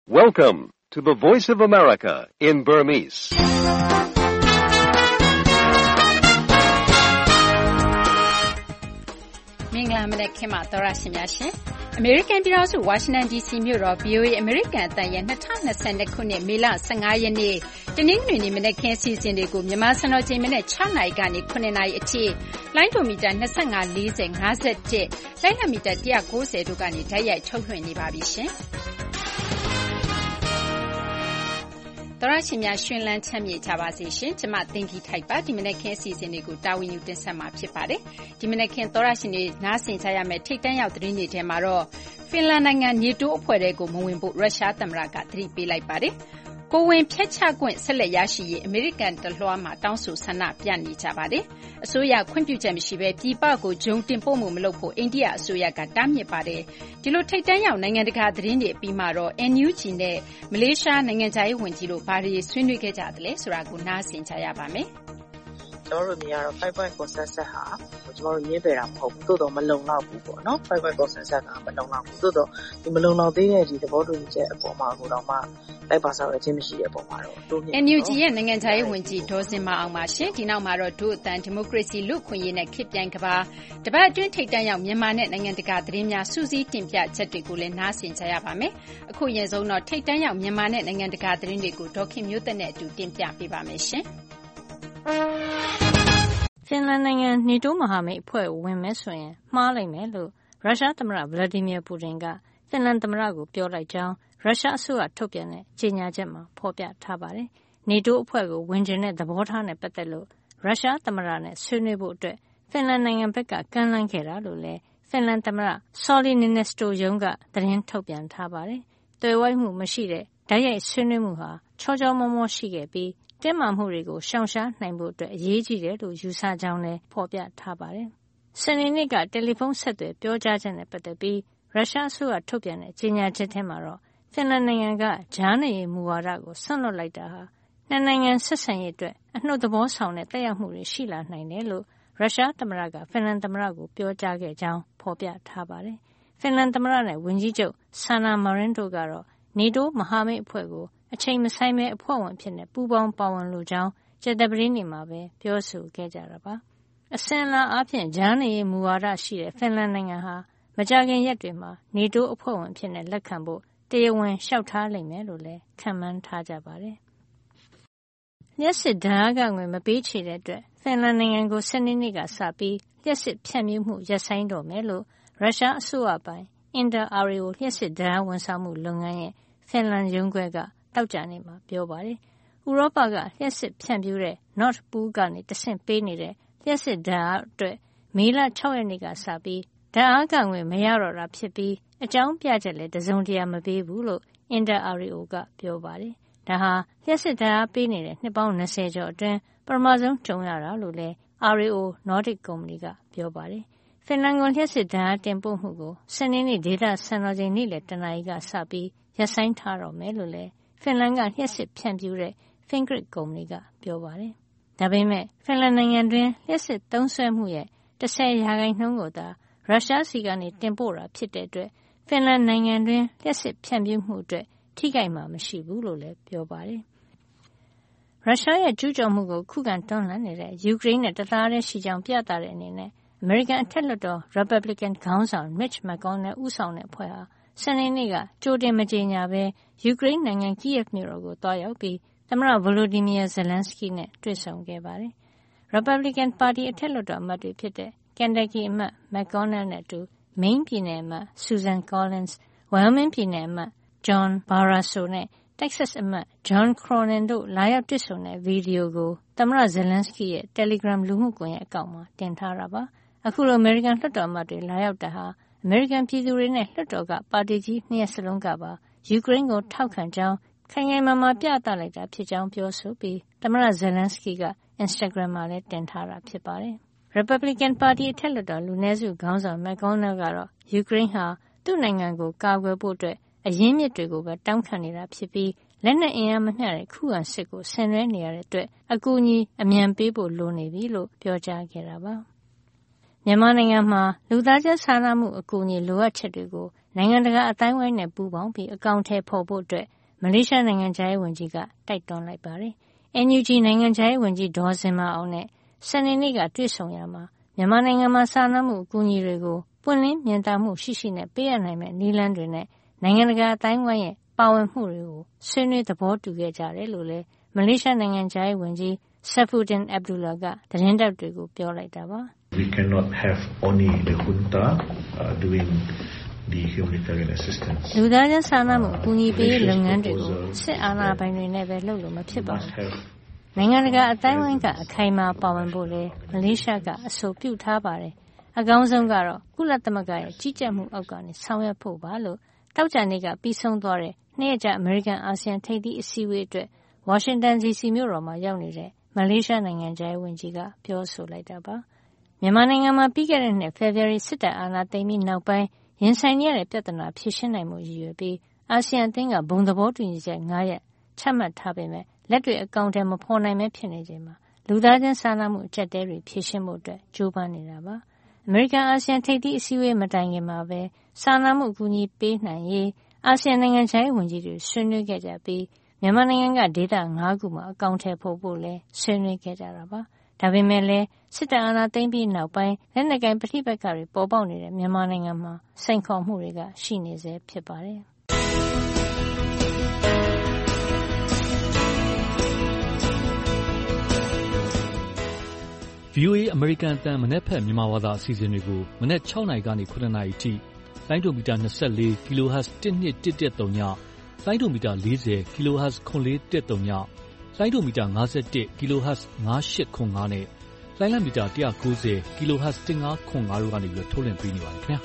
Welcome to the Voice of America in Burmese. ။မင်္ဂလာမနက်ခင်းပါသောရရှင်များရှင်။ American ပြည်ထောင်စု Washington DC မြို့တော် VOA American အသံရဲ့2022ခုနှစ်မေလ15ရက်နေ့တနင်္ဂနွေနေ့မနက်ခင်းအစီအစဉ်တွေကိုမြန်မာစံတော်ချိန်မနက်6နာရီကနေ9နာရီအထိလိုင်းဒိုမီတာ25 40 51လိုင်းလမီတာ190တို့ကနေဓာတ်ရိုက်ထုတ်လွှင့်နေပါပြီရှင်။သောရရှင်များရှင်လန်းချမ်းမြေကြပါစေရှင်ကျမသိင်္ဂီထိုက်ပါဒီမနေ့ခင်းအစီအစဉ်တွေကိုတာဝန်ယူတင်ဆက်မှာဖြစ်ပါတယ်ဒီမနေ့ခင်းသောရရှင်တွေနားဆင်ကြရမယ့်ထိတ်တန့်ရောက်သတင်းတွေထဲမှာတော့ဖင်လန်နိုင်ငံနေတိုးအဖွဲ့တွေကိုမဝင်ဖို့ရုရှားသမ္မတကသတိပေးလိုက်ပါတယ်ကိုဝင်ဖျက်ချခွင့်ဆက်လက်ရရှိရေးအမေရိကန်တလွှားမှာတောင်းဆိုဆန္ဒပြနေကြပါတယ်။အစိုးရခွင့်ပြုချက်မရှိဘဲပြည်ပကိုဂျုံတင်ပို့မှုမလုပ်ဖို့အိန္ဒိယအစိုးရကတားမြစ်ပါတယ်။ဒီလိုထိတ်တန့်ရောက်နိုင်ငံတကာသတင်းတွေအပြီးမှာတော့ NUG နဲ့မလေးရှားနိုင်ငံသားရေးဝန်ကြီးတို့ဘာတွေဆွေးနွေးခဲ့ကြသလဲဆိုတာကိုနားဆင်ကြရပါမယ်။ကျွန်တော်တို့မြင်ရတော့ 5-point consensus ဟာကျွန်တော်တို့မြင်ပေတာမဟုတ်ဘူးသို့တော့မလုံလောက်ဘူးပေါ့နော် 5-point consensus ကမလုံလောက်ဘူးသို့တော့ဒီမလုံလောက်သေးတဲ့ဒီသဘောတူညီချက်အပေါ်မှာကိုတော့မှလိုက်ပါဆောင်ရခြင်းမရှိတဲ့အပေါ်မှာတော့တိုးမြင့် NUG ရဲ့နိုင်ငံသားရေးဝန်ကြီးဒေါ်စင်မအောင်ပါရှင်ဒီနောက်မှာတော့ဒုအတန်ဒီမိုကရေစီလူ့ခွင့်ရေးနဲ့ခေတ်ပြိုင်ကဘာတပတ်အတွင်းထိပ်တန်းရောက်မြန်မာနဲ့နိုင်ငံတကာသတင်းများစူးစီးတင်ပြချက်တွေကိုလည်းနားဆင်ကြရပါမယ်အခုရင်ဆုံးတော့ထိပ်တန်းရောက်မြန်မာနဲ့နိုင်ငံတကာသတင်းတွေကိုဒေါခင်မျိုးသက်နဲ့အတူတင်ပြပေးပါမယ်ရှင်ဖင်လန်နိုင်ငံနေတိုးမဟာမိတ်အဖွဲ့ဝင်မယ်ဆိုရင်မှားလိုက်မယ်လို့ရုရှားသမ္မတဗလာဒီမီယာပူတင်ကဖင်လန်သမ္မတကိုပြောလိုက်ကြောင်းရုရှားအစိုးရထုတ်ပြန်တဲ့ကြေညာချက်မှာဖော်ပြထားပါတယ်။နေတိုးအဖွဲ့ကိုဝင်ကျင်တဲ့သဘောထားနဲ့ပတ်သက်လို့ရုရှားသမ္မတနဲ့ဆွေးနွေးဖို့အတွက်ဖင်လန်နိုင်ငံဘက်ကကမ်းလှမ်းခဲ့တာလို့လည်းဖင်လန်သမ္မတဆော်လီနီနက်စတိုရုံးကသတင်းထုတ်ပြန်ထားပါတယ်။တွေ့ဝိုင်းမှုမရှိတဲ့ဓာတ်ရိုက်ဆွေးနွေးမှုဟာချောချောမောမောရှိခဲ့ပြီးတင်းမာမှုတွေကိုရှောင်ရှားနိုင်ဖို့အတွက်အရေးကြီးတယ်လို့ယူဆကြောင်းလည်းဖော်ပြထားပါတယ်။စနေနေ့ကတယ်လီဖုန်းဆက်သွယ်ပြောကြားချက်နဲ့ပတ်သက်ပြီးရုရှားအစိုးရထုတ်ပြန်တဲ့ကြေညာချက်ထဲမှာတော့ဖင်လန်နိုင်ငံကကြားနေရေးမူဝါဒကိုဆွန့်လွတ်လိုက်တာဟာနှစ်နိုင်ငံဆက်ဆံရေးအတွက်အနှုတ်သဘောဆောင်တဲ့သက်ရောက်မှုတွေရှိလာနိုင်တယ်လို့ရုရှားသမ္မတကဖင်လန်သမ္မတကိုပြောကြားခဲ့ကြောင်းဖော်ပြထားပါတယ်။ဖင်လန်သမ္မတနဲ့ဝန်ကြီးချုပ်ဆာနာမာရင်တို့ကတော့နေတိုးမဟာမိတ်အဖွဲ့ကိုအချိန်မဆိုင်ပဲအဖွဲ့ဝင်ဖြစ်နေပူးပေါင်းပါဝင်လိုကြောင်းကြေတပရင်းနေမှာပဲပြောဆိုခဲ့ကြတာပါ။အစင်လာအဖြစ်ဂျာနေရေးမူဝါဒရှိတဲ့ဖင်လန်နိုင်ငံဟာမကြာခင်ရက်တွေမှာနေတိုးအဖွဲ့ဝင်ဖြစ်နေလက်ခံဖို့တရားဝင်လျှောက်ထားလိမ့်မယ်လို့လည်းခန့်မှန်းထားကြပါတယ်။လျှက်စစ်ဓာတ်အားကငွေမပေးချေတဲ့အတွက်ဖင်လန်နိုင်ငံကိုစနေနေ့ကစပြီးလျှက်စစ်ဖြန့်ဖြူးမှုရပ်ဆိုင်းတော့မယ်လို့ရုရှားအစိုးရပိုင်အင်တာအာရီယိုလျှက်စစ်ဓာတ်အားဝန်ဆောင်မှုလုပ်ငန်းရဲ့ဖင်လန်ရုံးခွဲကတောက်ကြနေမှာပြောပါတယ်။ဥရောပကလျှက်စစ်ဖြန့်ဖြူးတဲ့ Nord Pool ကနေတဆင့်ပေးနေတဲ့လျှက်စစ်ဓာတ်အားအတွက်မေလ6ရက်နေ့ကစပြီးဓာတ်အားကငွေမရတော့တာဖြစ်ပြီးအကြောင်းပြချက်လည်းတစုံတရာမပေးဘူးလို့အင်တာအာရီယိုကပြောပါတယ်။ဒါဟာလျှက်စစ်ဓာတ်အားပေးနေတဲ့နှစ်ပေါင်း20ကျော်အတွင်းပထမဆုံးကြုံရတာလို့လည်းအာရီယိုနော်ဒစ်ကုမ္ပဏီကပြောပါတယ်။ဖင်လန်ကိုလျှက်စစ်ဓာတ်အားတင်ပို့မှုကိုစနေနေ့ဒေသစံတော်ချိန်နေ့လယ်တနာရီကစပြီးရပ်ဆိုင်းထားတော့မယ်လို့လည်းဖင်လန်ကလျှက်စစ်ဖြန့်ဖြူးတဲ့ Fingrid ကုမ္ပဏီကပြောပါတယ်။ဒါပေမဲ့ဖင်လန်နိုင်ငံတွင်းလျှက်စစ်သုံးစွဲမှုရဲ့10% ကိုသာရုရှားစီကနေတင်ပို့တာဖြစ်တဲ့အတွက်ဖင်လန်နိုင်ငံတွင်းလျှက်စစ်ဖြန့်ဖြူးမှုအတွက်ထိခိုက်မှာမရှိဘူးလို့လည်းပြောပါတယ်။ရုရှားရဲ့ကျူးကျော်မှုကိုခုခံတွန်းလှန်နေတဲ့ယူကရိန်းနဲ့တသားတည်းရှိကြောင်းပြသတဲ့အနေနဲ့အမေရိကန်အထက်လွှတ်တော် Republican ခေါင်းဆောင် Mitch McConnell ဦးဆောင်တဲ့အဖွဲ့ဟာစနေနေ့ကကြိုတင်မကြေညာဘဲယူကရိန်းနိုင်ငံ Kyiv မြို့တော်ကိုသွားရောက်ပြီးသမ္မတ Volodymyr Zelensky နဲ့တွေ့ဆုံခဲ့ပါတယ်။ Republican ပါတီအထက်လွှတ်တော်အမတ်တွေဖြစ်တဲ့ Kentucky အမတ် McConnell နဲ့အတူ Maine ပြည်နယ်အမတ် Susan Collins, Wyoming ပြည်နယ်အမတ် John Barrasso နဲ့ Texas အမတ် John Cronin တို့လာရောက်တွေ့ဆုံတဲ့ဗီဒီယိုကိုသမ္မတ Zelensky ရဲ့ Telegram လူမှုကွန်ရက်အကောင့်မှာတင်ထားတာပါ။အခုလို American လွှတ်တော်အမတ်တွေလာရောက်တာဟာအမေရိကန်ပြည်သူတွေနဲ့လွှတ်တော်ကပါတီကြီးနှစ်ရပ်စလုံးကပါယူကရိန်းကိုထောက်ခံကြောင်းခိုင်ခိုင်မာမာပြသလိုက်တာဖြစ်ကြောင်းပြောဆိုပြီးသမ္မတ Zelensky က Instagram မှာလည်းတင်ထားတာဖြစ်ပါတယ်။ Republican ပါတီအထက်လွှတ်တော်လူနည်းစုခေါင်းဆောင် McConnell ကတော့ယူကရိန်းဟာသူ့နိုင်ငံကိုကာကွယ်ဖို့အတွက်အရင်းမြစ်တွေကိုပဲတောင်းခံနေတာဖြစ်ပြီးလက်နက်အင်အားမမျှတဲ့ခုခံစစ်ကိုဆင်နွှဲနေရတဲ့အတွက်အကူအညီအမြန်ပေးဖို့လိုနေပြီလို့ပြောကြားခဲ့တာပါ။မြန်မာနိုင်ငံမှာလူသားချင်းစာနာမှုအကူအညီလိုအပ်ချက်တွေကိုနိုင်ငံတကာအသိုင်းအဝိုင်းနဲ့ပူးပေါင်းပြီးအကောင်အထည်ဖော်ဖို့အတွက်မလေးရှားနိုင်ငံခြားရေးဝန်ကြီးကတိုက်တွန်းလိုက်ပါတယ်။ NUG နိုင်ငံခြားရေးဝန်ကြီးဒေါ်ဇင်မာအောင်နဲ့စနေနေ့ကတွေ့ဆုံရာမှာမြန်မာနိုင်ငံမှာစာနာမှုအကူအညီတွေကိုပွင့်လင်းမြင်သာမှုရှိရှိနဲ့ပေးအပ်နိုင်မယ့်နည်းလမ်းတွေနဲ့နိုင်ငံတကာအတိုင်းအဝိုင်းရဲ့ပါဝင်မှုတွေကိုဆွေးနွေးသဘောတူခဲ့ကြတယ်လို့လည်းမလေးရှားနိုင်ငံခြားရေးဝန်ကြီး Saifuddin Abdullah ကသတင်းထောက်တွေကိုပြောလိုက်တာပါ။ We cannot have only the junta doing the humanitarian assistance. လူသားချင်းစာနာမှုအကူအညီပေးရေးလုပ်ငန်းတွေကိုစစ်အာဏာပိုင်တွေနဲ့ပဲလုပ်လို့မဖြစ်ပါဘူး။နိုင်ငံတကာအတိုင်းအဝိုင်းကအခိုင်အမာပါဝင်ဖို့လေမလေးရှားကအဆိုပြုထားပါတယ်။အကောင်းဆုံးကတော့ကုလသမဂ္ဂရဲ့ကြီးကြပ်မှုအောက်ကနေဆောင်ရွက်ဖို့ပါလို့တောက်ကြနေ့ကပြီးဆုံးသွားတဲ့နှစ်ရက်ကြာအမေရိကန်အာဆီယံထိပ်သီးအစည်းအဝေးအတွက်ဝါရှင်တန် DC မြို့တော်မှာရောက်နေတဲ့မလေးရှားနိုင်ငံခြားရေးဝန်ကြီးကပြောဆိုလိုက်တာပါ။မြန်မာနိုင်ငံမှာပြီးခဲ့တဲ့နှစ်ဖေဖော်ဝါရီစစ်တပ်အာဏာသိမ်းပြီးနောက်ပိုင်းရင်ဆိုင်နေရတဲ့ပြဿနာဖြေရှင်းနိုင်မှုရည်ရွယ်ပြီးအာဆီယံအသင်းကဘုံသဘောတူညီချက်9ရပ်ချမှတ်ထားပေမဲ့လက်တွေ့အကောင့်ထဲမဖော်နိုင်မဲဖြစ်နေချိန်မှာလူသားချင်းစာနာမှုအကျပ်တဲတွေဖြေရှင်းဖို့ကြိုးပမ်းနေတာပါ။အမေရိကန်အာဆီယံထိပ်သီးအစည်းအဝေးမတိုင်ခင်မှာပဲစာနာမှုအကူအညီပေးနိုင်ရေးအာဆီယံနိုင်ငံခြားရေးဝန်ကြီးတွေဆွေးနွေးခဲ့ကြပြီးမြန်မာနိုင်ငံကဒေသ9ခုမှာအကောင့်ထဲပို့ဖို့လည်းဆွေးနွေးခဲ့ကြတာပါ။ဒါပေမဲ့လည်းစစ်တပ်အာဏာသိမ်းပြီးနောက်ပိုင်းလက်နက်ကိုင်ပဋိပက္ခတွေပေါ်ပေါက်နေတဲ့မြန်မာနိုင်ငံမှာစိန်ခေါ်မှုတွေကရှိနေဆဲဖြစ်ပါတယ်။ VOA အမေရိကန်အသံမနက်ဖြန်မြန်မာဘာသာအစီအစဉ်တွေကိုမနက်6နာရီကနေ9နာရီအထိလိုင်းဒိုမီတာ24 kHz 12113ညလိုင်းဒိုမီတာ40 kHz 9413ညလိုင်းဒိုမီတာ51 kHz 9805နဲ့လိုင်းလံမီတာ190 kHz 1505တို့ကနေထုတ်လွှင့်ပေးနေပါတယ်ခင်ဗျာ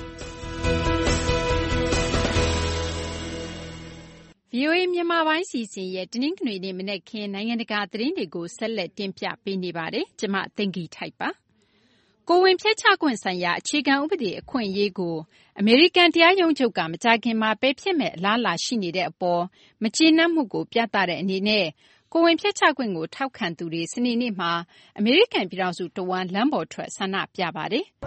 VOA မြန်မာပိုင်းစီစဉ်ရဲ့တနင်္ဂနွေနေ့မနက်ခင်းနိုင်ငံတကာသတင်းတွေကိုဆက်လက်တင်ပြပေးနေပါတယ်။ကျွန်မသိင်္ဂီထိုက်ပါ။ကိုဝင်ဖျက်ချခွင့်ဆိုင်ရာအခြေခံဥပဒေအခွင့်အရေးကိုအမေရိကန်တရားရုံးချုပ်ကမကြာခင်မှာပယ်ဖျက်မဲ့အလားအလာရှိနေတဲ့အပေါ်မကျေနပ်မှုကိုပြသတဲ့အနေနဲ့ကိုဝင်ဖျက်ချခွင့်ကိုထောက်ခံသူတွေစနေနေ့မှာအမေရိကန်ပြည်ထောင်စုတဝန်းလမ်းပေါ်ထွက်ဆန္ဒပြပါတယ်။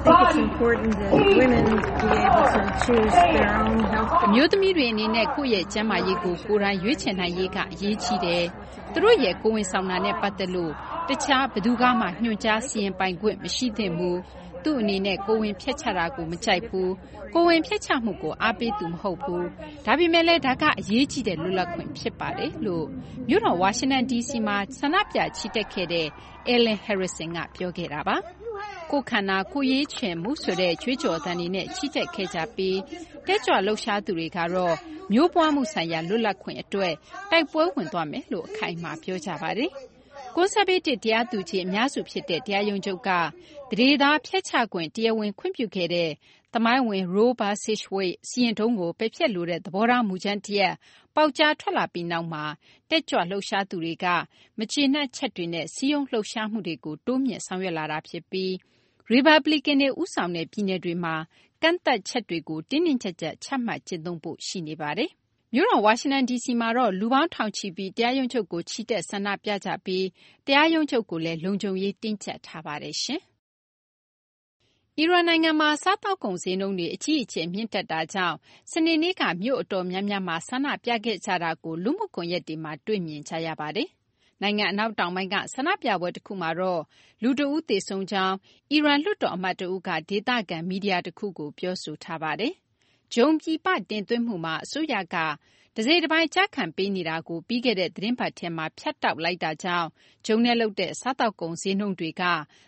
အမျိုးသမီးတွေအနေနဲ့ကိုယ့်ရဲ့ကျန်းမာရေးကိုကိုယ်တိုင်ရွေးချယ်နိုင်ရေးကအရေးကြီးတယ်။သူတို့ရဲ့ကိုယ်ဝန်ဆောင်တာနဲ့ပတ်သက်လို့တခြားဘယ်သူကမှညွှန်ကြားစီရင်ပိုင်ခွင့်မရှိသင့်ဘူး။သူ့အနေနဲ့ကိုယ်ဝန်ဖျက်ချတာကိုမကြိုက်ဘူး။ကိုယ်ဝန်ဖျက်ချမှုကိုအားပေးသူမဟုတ်ဘူး။ဒါပေမဲ့လည်းဒါကအရေးကြီးတဲ့လွတ်လပ်ခွင့်ဖြစ်ပါတယ်လို့မြို့တော်ဝါရှင်တန် DC မှာဆန္ဒပြချီတက်ခဲ့တဲ့ Ellen Harrison ကပြောခဲ့တာပါ။ကိုယ်ခန္ဓာကိုယ်ရေးချယ်မှုဆိုတဲ့ကြွေးကြော်သံတွေနဲ့ချီတက်ခဲ့ကြပြီးတက်ကြွလှုပ်ရှားသူတွေကတော့မျိုးပွားမှုဆိုင်ရာလွတ်လပ်ခွင့်အတွက်တိုက်ပွဲဝင်သွားမယ်လို့အခိုင်အမာပြောကြပါတယ်။ကွန်ဆာဗေးတစ်တရားသူကြီးအများစုဖြစ်တဲ့တရားရုံးချုပ်ကတရေသားဖျက်ချခွင့်တရားဝင်ခွင့်ပြုခဲ့တဲ့သမိုင်းဝင် Roe vs. Wade စီရင်ထုံးကိုပယ်ဖျက်လိုတဲ့သဘောထားမူကြမ်းတရပ်ပေါက်ကြားထွက်လာပြီးနောက်မှာတက်ကြွလှုပ်ရှားသူတွေကမကျေနပ်ချက်တွေနဲ့စီးရုံးလှုပ်ရှားမှုတွေကိုတိုးမြင့်ဆောင်ရွက်လာတာဖြစ်ပြီးရီပတ်ဘလီကန်တွေဦးဆောင်တဲ့ပြည်နယ်တွေမှာကန့်သတ်ချက်တွေကိုတင်းတင်းကျပ်ကျပ်ချမှတ်ကျင့်သုံးဖို့ရှိနေပါတယ်။မြို့တော်ဝါရှင်တန် DC မှာတော့လူပေါင်းထောင်ချီပြီးတရားရုံးချုပ်ကိုချီတက်ဆန္ဒပြကြပြီးတရားရုံးချုပ်ကိုလည်းလုံခြုံရေးတင်းကျပ်ထားပါတယ်ရှင်။အီရန်နိုင်ငံမှာစားသောက်ကုန်ဈေးနှုန်းတွေအကြီးအကျယ်မြင့်တက်တာကြောင့်စနေနေ့ကမြို့အတော်များများမှာဆန္ဒပြခဲ့ကြတာကိုလူမှုကွန်ရက်တွေမှာတွေ့မြင်ကြရပါတယ်။နိုင်ငံအနောက်တောင်ပိုင်းကဆန္ဒပြပွဲတစ်ခုမှာတော့လူတဦးသေဆုံးကြောင်းအီရန်လွှတ်တော်အမတ်တဦးကဒေသခံမီဒီယာတစ်ခုကိုပြောဆိုထားပါတယ်။ဂျုံပြည်ပတင်သွင်းမှုမှာအစိုးရကတစိတ်တစ်ပိုင်းကြားခံပေးနေတာကိုပြီးခဲ့တဲ့သတင်းပတ်ထဲမှာဖြတ်တောက်လိုက်တာကြောင့်ဂျုံနဲ့လုပ်တဲ့စားတောက်ကုန်ဈေးနှုန်းတွေက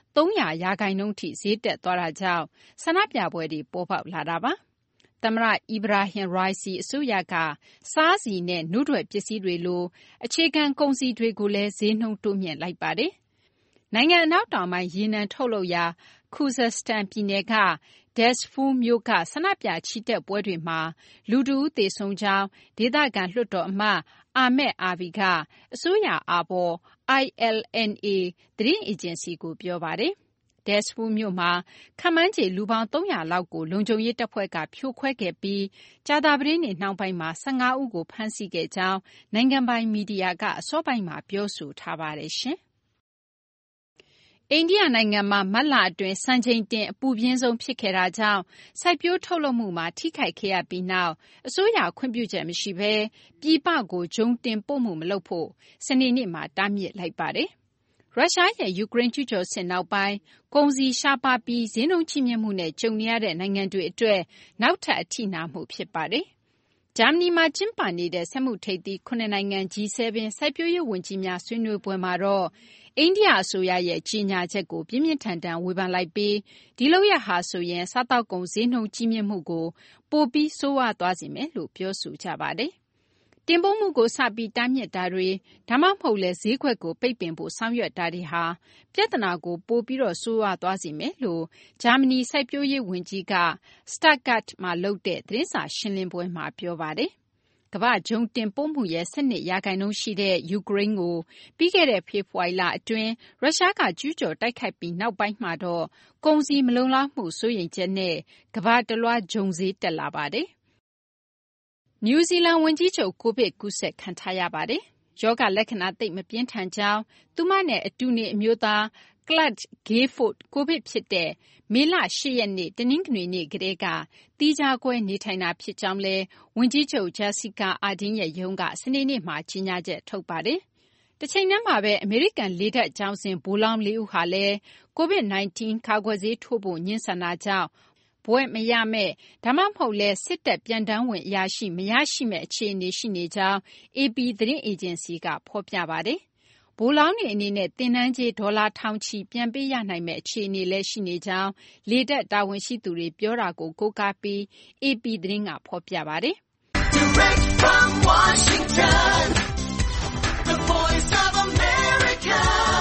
300% ထိဈေးတက်သွားတာကြောင့်ဆန္ဒပြပွဲတွေပေါ်ပေါက်လာတာပါ။သမ္မတ Ebrahim Raisi အစိုးရကစားဆီနဲ့နှုတ်ထွက်ပစ္စည်းတွေလိုအခြေခံကုန်စည်တွေကိုလည်းဈေးနှုန်းတိုးမြင့်လိုက်ပါတယ်။နိုင်ငံအနောက်တောင်ပိုင်းရေနံထုတ်လုပ်ရာ Khuzestan ပြည်နယ်က Dasfour မြို့ကဆန္ဒပြချီတက်ပွဲတွေမှာလူတဦးသေဆုံးကြောင်းဒေသခံလွှတ်တော်အမတ် Ahmed Arbi ကအစိုးရအာဘော် ILNA သတင်းအေဂျင်စီကိုပြောပါတယ်။ Dasfour မြို့မှာခန့်မှန်းခြေလူပေါင်း300လောက်ကိုလုံခြုံရေးတပ်ဖွဲ့ကဖြိုခွဲခဲ့ပြီးကြာသပတေးနေ့နှောင်းပိုင်းမှာ15ဦးကိုဖမ်းဆီးခဲ့ကြောင်းနိုင်ငံပိုင်မီဒီယာကအစောပိုင်းမှာပြောဆိုထားပါတယ်ရှင်။အိန္ဒိယနိုင်ငံမှာမတ်လအတွင်းစံချိန်တင်အပူပြင်းဆုံးဖြစ်ခဲ့တာကြောင့်စိုက်ပျိုးထုတ်လုပ်မှုမှာထိခိုက်ခဲ့ရပြီးနောက်အစိုးရခွင့်ပြုချက်မရှိဘဲပြည်ပကိုဂျုံတင်ပို့မှုမလုပ်ဖို့စနေနေ့မှာတားမြစ်လိုက်ပါတယ်။ရုရှားရဲ့ယူကရိန်းကျူးကျော်စစ်နောက်ပိုင်းကုန်စည်ရှားပါးပြီးဈေးနှုန်းကြီးမြင့်မှုနဲ့ကြုံနေရတဲ့နိုင်ငံတွေအတွက်နောက်ထပ်အထိနာမှုဖြစ်ပါတယ်။ဂျာမနီမှာကျင်းပနေတဲ့စက်မှုထိပ်သီး9နိုင်ငံ G7 စိုက်ပျိုးရေးဝန်ကြီးများဆွေးနွေးပွဲမှာတော့အိန္ဒိယအစိုးရရဲ့ကြေညာချက်ကိုပြင်းပြင်းထန်ထန်ဝေဖန်လိုက်ပြီးဒီလုပ်ရပ်ဟာဆိုရင်စားတောက်ကုန်ဈေးနှုန်းကြီးမြင့်မှုကိုပိုပြီးဆိုးဝါးသွားစေမယ်လို့ပြောဆိုကြပါတယ်။တင်ပို့မှုကိုစပြီးတားမြစ်တာတွေဒါမှမဟုတ်လဲဈေးကွက်ကိုပိတ်ပင်ဖို့ဆောင်ရွက်တာတွေဟာပြဿနာကိုပိုပြီးဆိုးဝါးသွားစေမယ်လို့ဂျာမနီစိုက်ပျိုးရေးဝန်ကြီးက Stuttgart မှာလုပ်တဲ့သတင်းစာရှင်းလင်းပွဲမှာပြောပါတယ်။ကမ္ဘာ့ဂျုံတင်ပို့မှုရဲ့12%ရှိတဲ့ယူကရိန်းကိုပြီးခဲ့တဲ့ဖေဖော်ဝါရီလအတွင်းရုရှားကကျူးကျော်တိုက်ခိုက်ပြီးနောက်ပိုင်းမှာတော့ကုန်စည်မလုံလောက်မှုစိုးရိမ်ချက်နဲ့ကမ္ဘာတလွှားဂျုံဈေးတက်လာပါတယ်။နယူးဇီလန်ဝန်ကြီးချုပ်ကိုဗစ်ကူးစက်ခံထားရပါတယ်။ရောဂါလက္ခဏာသိပ်မပြင်းထန်ကြောင်းသူမနဲ့အတူနေအမျိုးသား Clark Gayford ကိုဗစ်ဖြစ်တဲ့မေလ8ရက်နေ့တနင်္ဂနွေနေ့ကတည်းကသီးခြားခွဲနေထိုင်တာဖြစ်ကြောင်းလည်းဝန်ကြီးချုပ် Jacinda Ardern ရဲ့ရုံးကစနေနေ့မှာကြေညာချက်ထုတ်ပါတယ်။တချိန်တည်းမှာပဲအမေရိကန်လေတပ်ကျောင်းဆင်းဗိုလ်လောင်း4ဦးဟာလည်း COVID-19 ကာကွယ်ဆေးထိုးဖို့ငြင်းဆန်တာကြောင့်ဘွဲ့မရမယ့်ဒါမှမဟုတ်လဲစစ်တပ်ပြန်တမ်းဝင်အရာရှိမရရှိမယ့်အခြေအနေရှိနေကြောင်း AP သတင်းအေဂျင်စီကဖော်ပြပါတယ်။ဗိုလ်လောင်းတွေအနေနဲ့သင်တန်းကြေးဒေါ်လာထောင်ချီပြန်ပေးရနိုင်မယ့်အခြေအနေလည်းရှိနေကြောင်းလေတပ်တာဝန်ရှိသူတွေပြောတာကိုကိုးကားပြီး AP သတင်းကဖော်ပြပါတယ်။ Direct from Washington, the voice of America,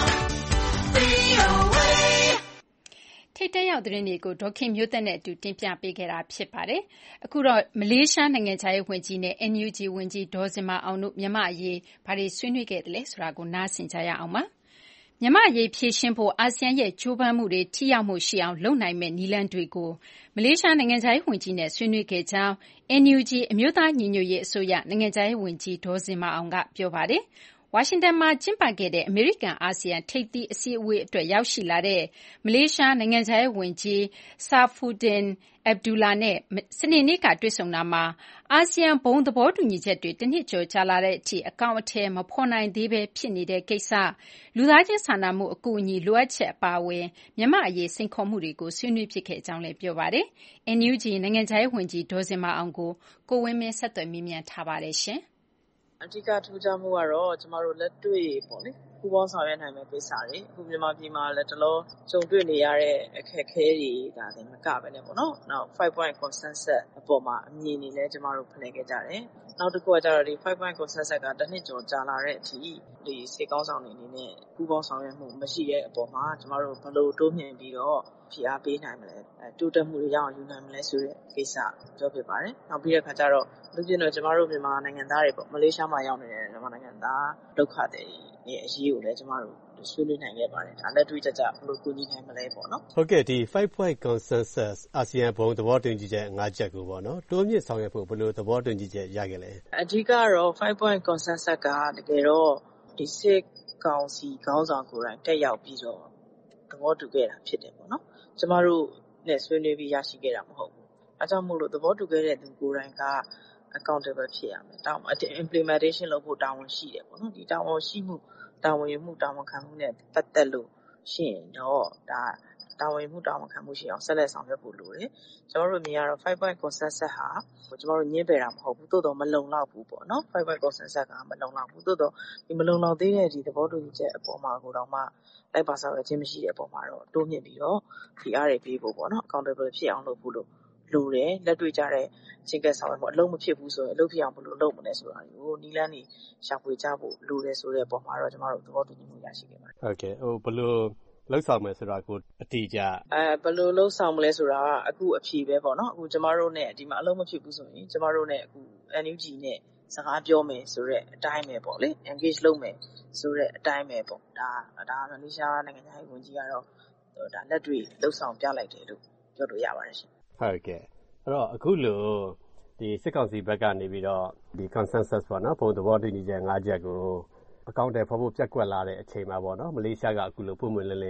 VOA ထိပ်တန်းရောက်သတင်းတွေကိုဒေါ်ခင်မျိုးသက်နဲ့အတူတင်ပြပေးခဲ့တာဖြစ်ပါတယ်။အခုတော့မလေးရှားနိုင်ငံခြားရေးဝန်ကြီးနဲ့ NUG ဝန်ကြီးဒေါ်ဇင်မာအောင်တို့မြန်မာအရေးဘာတွေဆွေးနွေးခဲ့တယ်လဲဆိုတာကိုနားဆင်ကြရအောင်ပါ။မြန်မာအရေးဖြေရှင်းဖို့အာဆီယံရဲ့ကြိုးပမ်းမှုတွေထိရောက်မှုရှိအောင်လုပ်နိုင်မယ့်နည်းလမ်းတွေကိုမလေးရှားနိုင်ငံခြားရေးဝန်ကြီးနဲ့ဆွေးနွေးခဲ့ကြောင်း NUG အမျိုးသားညီညွတ်ရေးအစိုးရနိုင်ငံခြားရေးဝန်ကြီးဒေါ်ဇင်မာအောင်ကပြောပါတယ်။ဝါရှင်တန်မှာကျင်းပခဲ့တဲ့အမေရိကန်အာဆီယံထိပ်သီးအစည်းအဝေးအတွက်ရောက်ရှိလာတဲ့မလေးရှားနိုင်ငံခြားရေးဝန်ကြီး Saifuddin Abdullah နဲ့စနေနေ့ကတွေ့ဆုံတာမှာအာဆီယံဘုံသဘောတူညီချက်တွေတနှစ်ကျော်ကြာလာတဲ့အထိအကောင်အထည်မဖော်နိုင်သေးဘဲဖြစ်နေတဲ့ကိစ္စလူသားချင်းစာနာမှုအကူအညီလိုအပ်ချက်အပါအဝင်မြန်မာအရေးစိန်ခေါ်မှုတွေကိုဆွေးနွေးဖြစ်ခဲ့ကြောင်းလည်းပြောပါတယ်။ NUG နိုင်ငံခြားရေးဝန်ကြီးဒေါ်ဇင်မာအောင်ကိုဝင်းမင်းဆက်သွယ်မေးမြန်းထားပါတယ်ရှင်။အဓိကထူးခြားမှုကတော့ကျမတို့လက်တွေ့ပေါ့လေပူးပေါင်းဆောင်ရွက်နိုင်မယ့်ကိစ္စတွေအခုမြန်မာပြည်မှာလည်းတလုံးကြုံတွေ့နေရတဲ့အခက်အခဲတွေဒါလည်းမကပဲနဲ့ပေါ့နော်နောက်5 point consensus အပေါ်မှာအမြင်တွေလည်းကျမတို့ဖလှယ်ခဲ့ကြတယ်နောက်တစ်ခုကကျတော့ဒီ5 point consensus ကတစ်နှစ်ကျော်ကြာလာတဲ့အထိဒီစေကောင်းဆောင်တွေအနေနဲ့ပူးပေါင်းဆောင်ရွက်မှုမရှိတဲ့အပေါ်မှာကျမတို့ဘယ်လိုတိုးမြှင့်ပြီးတော့ဖိအားပေးနိုင်မလဲတိုးတက်မှုတွေရအောင်ယူနိုင်မလဲဆိုတဲ့ကိစ္စပြောပြပါတယ်နောက်ပြီးတဲ့အခါကျတော့လူချင်းတော့ကျမတို့မြန်မာနိုင်ငံသားတွေပေါ့မလေးရှားမှာရောက်နေတဲ့မြန်မာနိုင်ငံသားဒုက္ခတွေရဲ့အရေးကိုလည်းကျမတို့ဆွေးနွေးနိုင်ခဲ့ပါတယ်ဒါလက်တွေ့ကျကျဘယ်လိုကူညီနိုင်မလဲပေါ့နော်ဟုတ်ကဲ့ဒီ5 point consensus အာဆီယံဘုံသဘောတူညီချက်၅ချက်ကိုပေါ့နော်တိုးမြင့်ဆောင်ရွက်ဖို့ဘယ်လိုသဘောတူညီချက်ရခဲ့လဲအဓိကတော့5 point consensus ကတကယ်တော့ဒီစစ်ကောင်စီခေါင်းဆောင်ကိုယ်တိုင်တက်ရောက်ပြီးတော့သဘောတူခဲ့တာဖြစ်တယ်ပေါ့နော်ကျမတို့နဲ့ဆွေးနွေးပြီးရရှိခဲ့တာမဟုတ်ဘူးအဲကြောင့်မို့လို့သဘောတူခဲ့တဲ့သူကိုယ်တိုင်ကaccountable ဖြစ်ရမယ်။ implementation လုပ်ဖို့တာဝန်ရှိတယ်ပေါ့နော်။ဒီတာဝန်ရှိမှုတာဝန်ယူမှုတာဝန်ခံမှုနဲ့ပတ်သက်လို့ရှိရင်တော့ဒါတာဝန်ယူမှုတာဝန်ခံမှုရှိအောင်ဆက်လက်ဆောင်ရွက်ဖို့လိုတယ်။ကျွန်တော်တို့မြင်ရတော့5 point consensus ဟာကျွန်တော်တို့ညှင်းပယ်တာမဟုတ်ဘူး။သို့တော်မလုံလောက်ဘူးပေါ့နော်။5 point consensus ကမလုံလောက်ဘူး။သို့တော်ဒီမလုံလောက်သေးတဲ့ဒီသဘောတူညီချက်အပေါ်မှာကိုတော့မှလိုက်ပါဆောင်ရွက်ခြင်းမရှိတဲ့အပေါ်မှာတော့တိုးမြင့်ပြီးတော့ဒီအားတွေပေးဖို့ပေါ့နော်။ accountable ဖြစ်အောင်လုပ်ဖို့လိုတယ်လက်တွေ့ကြတဲ့ချင်းကက်ဆောင်ပေါ့အလုံးမဖြစ်ဘူးဆိုရင်အလုပ်ဖြစ်အောင်ဘယ်လိုလုပ်မလဲဆိုတာကိုနီလန်းနေရှာဖွေကြဖို့လိုတယ်ဆိုတဲ့ပုံမှာတော့ကျွန်တော်တို့သဘောတူညီမှုရရှိခဲ့ပါတယ်ဟုတ်ကဲ့ဘယ်လိုလှုပ်ဆောင်မယ်ဆိုတာကိုအတိအကျဘယ်လိုလှုပ်ဆောင်မလဲဆိုတာအခုအဖြေပဲပေါ့နော်အခုကျွန်တော်တို့ ਨੇ ဒီမှာအလုံးမဖြစ်ဘူးဆိုရင်ကျွန်တော်တို့ ਨੇ အခု NUG နဲ့စကားပြောမယ်ဆိုတဲ့အတိုင်းပဲပေါ့လေ engage လုပ်မယ်ဆိုတဲ့အတိုင်းပဲပေါ့ဒါမလေးရှားနိုင်ငံခြားရေးဝန်ကြီးကတော့ဒါလက်တွေ့လှုပ်ဆောင်ပြလိုက်တယ်လို့ပြောလို့ရပါတယ်ရှင်ဟုတ်ကဲ့အဲ့တော့အခုလိုဒီစစ်ကောင်စီဘက်ကနေပြီးတော့ဒီ consensus ပေါ့နော်ဘုံသဘောတူညီချက်၅ချက်ကိုအကောင့်တွေဖော်ဖို့ပြက်ကွက်လာတဲ့အချိန်မှာပေါ့နော်မလေးရှားကအခုလိုပုံမှန်လင်းလင်း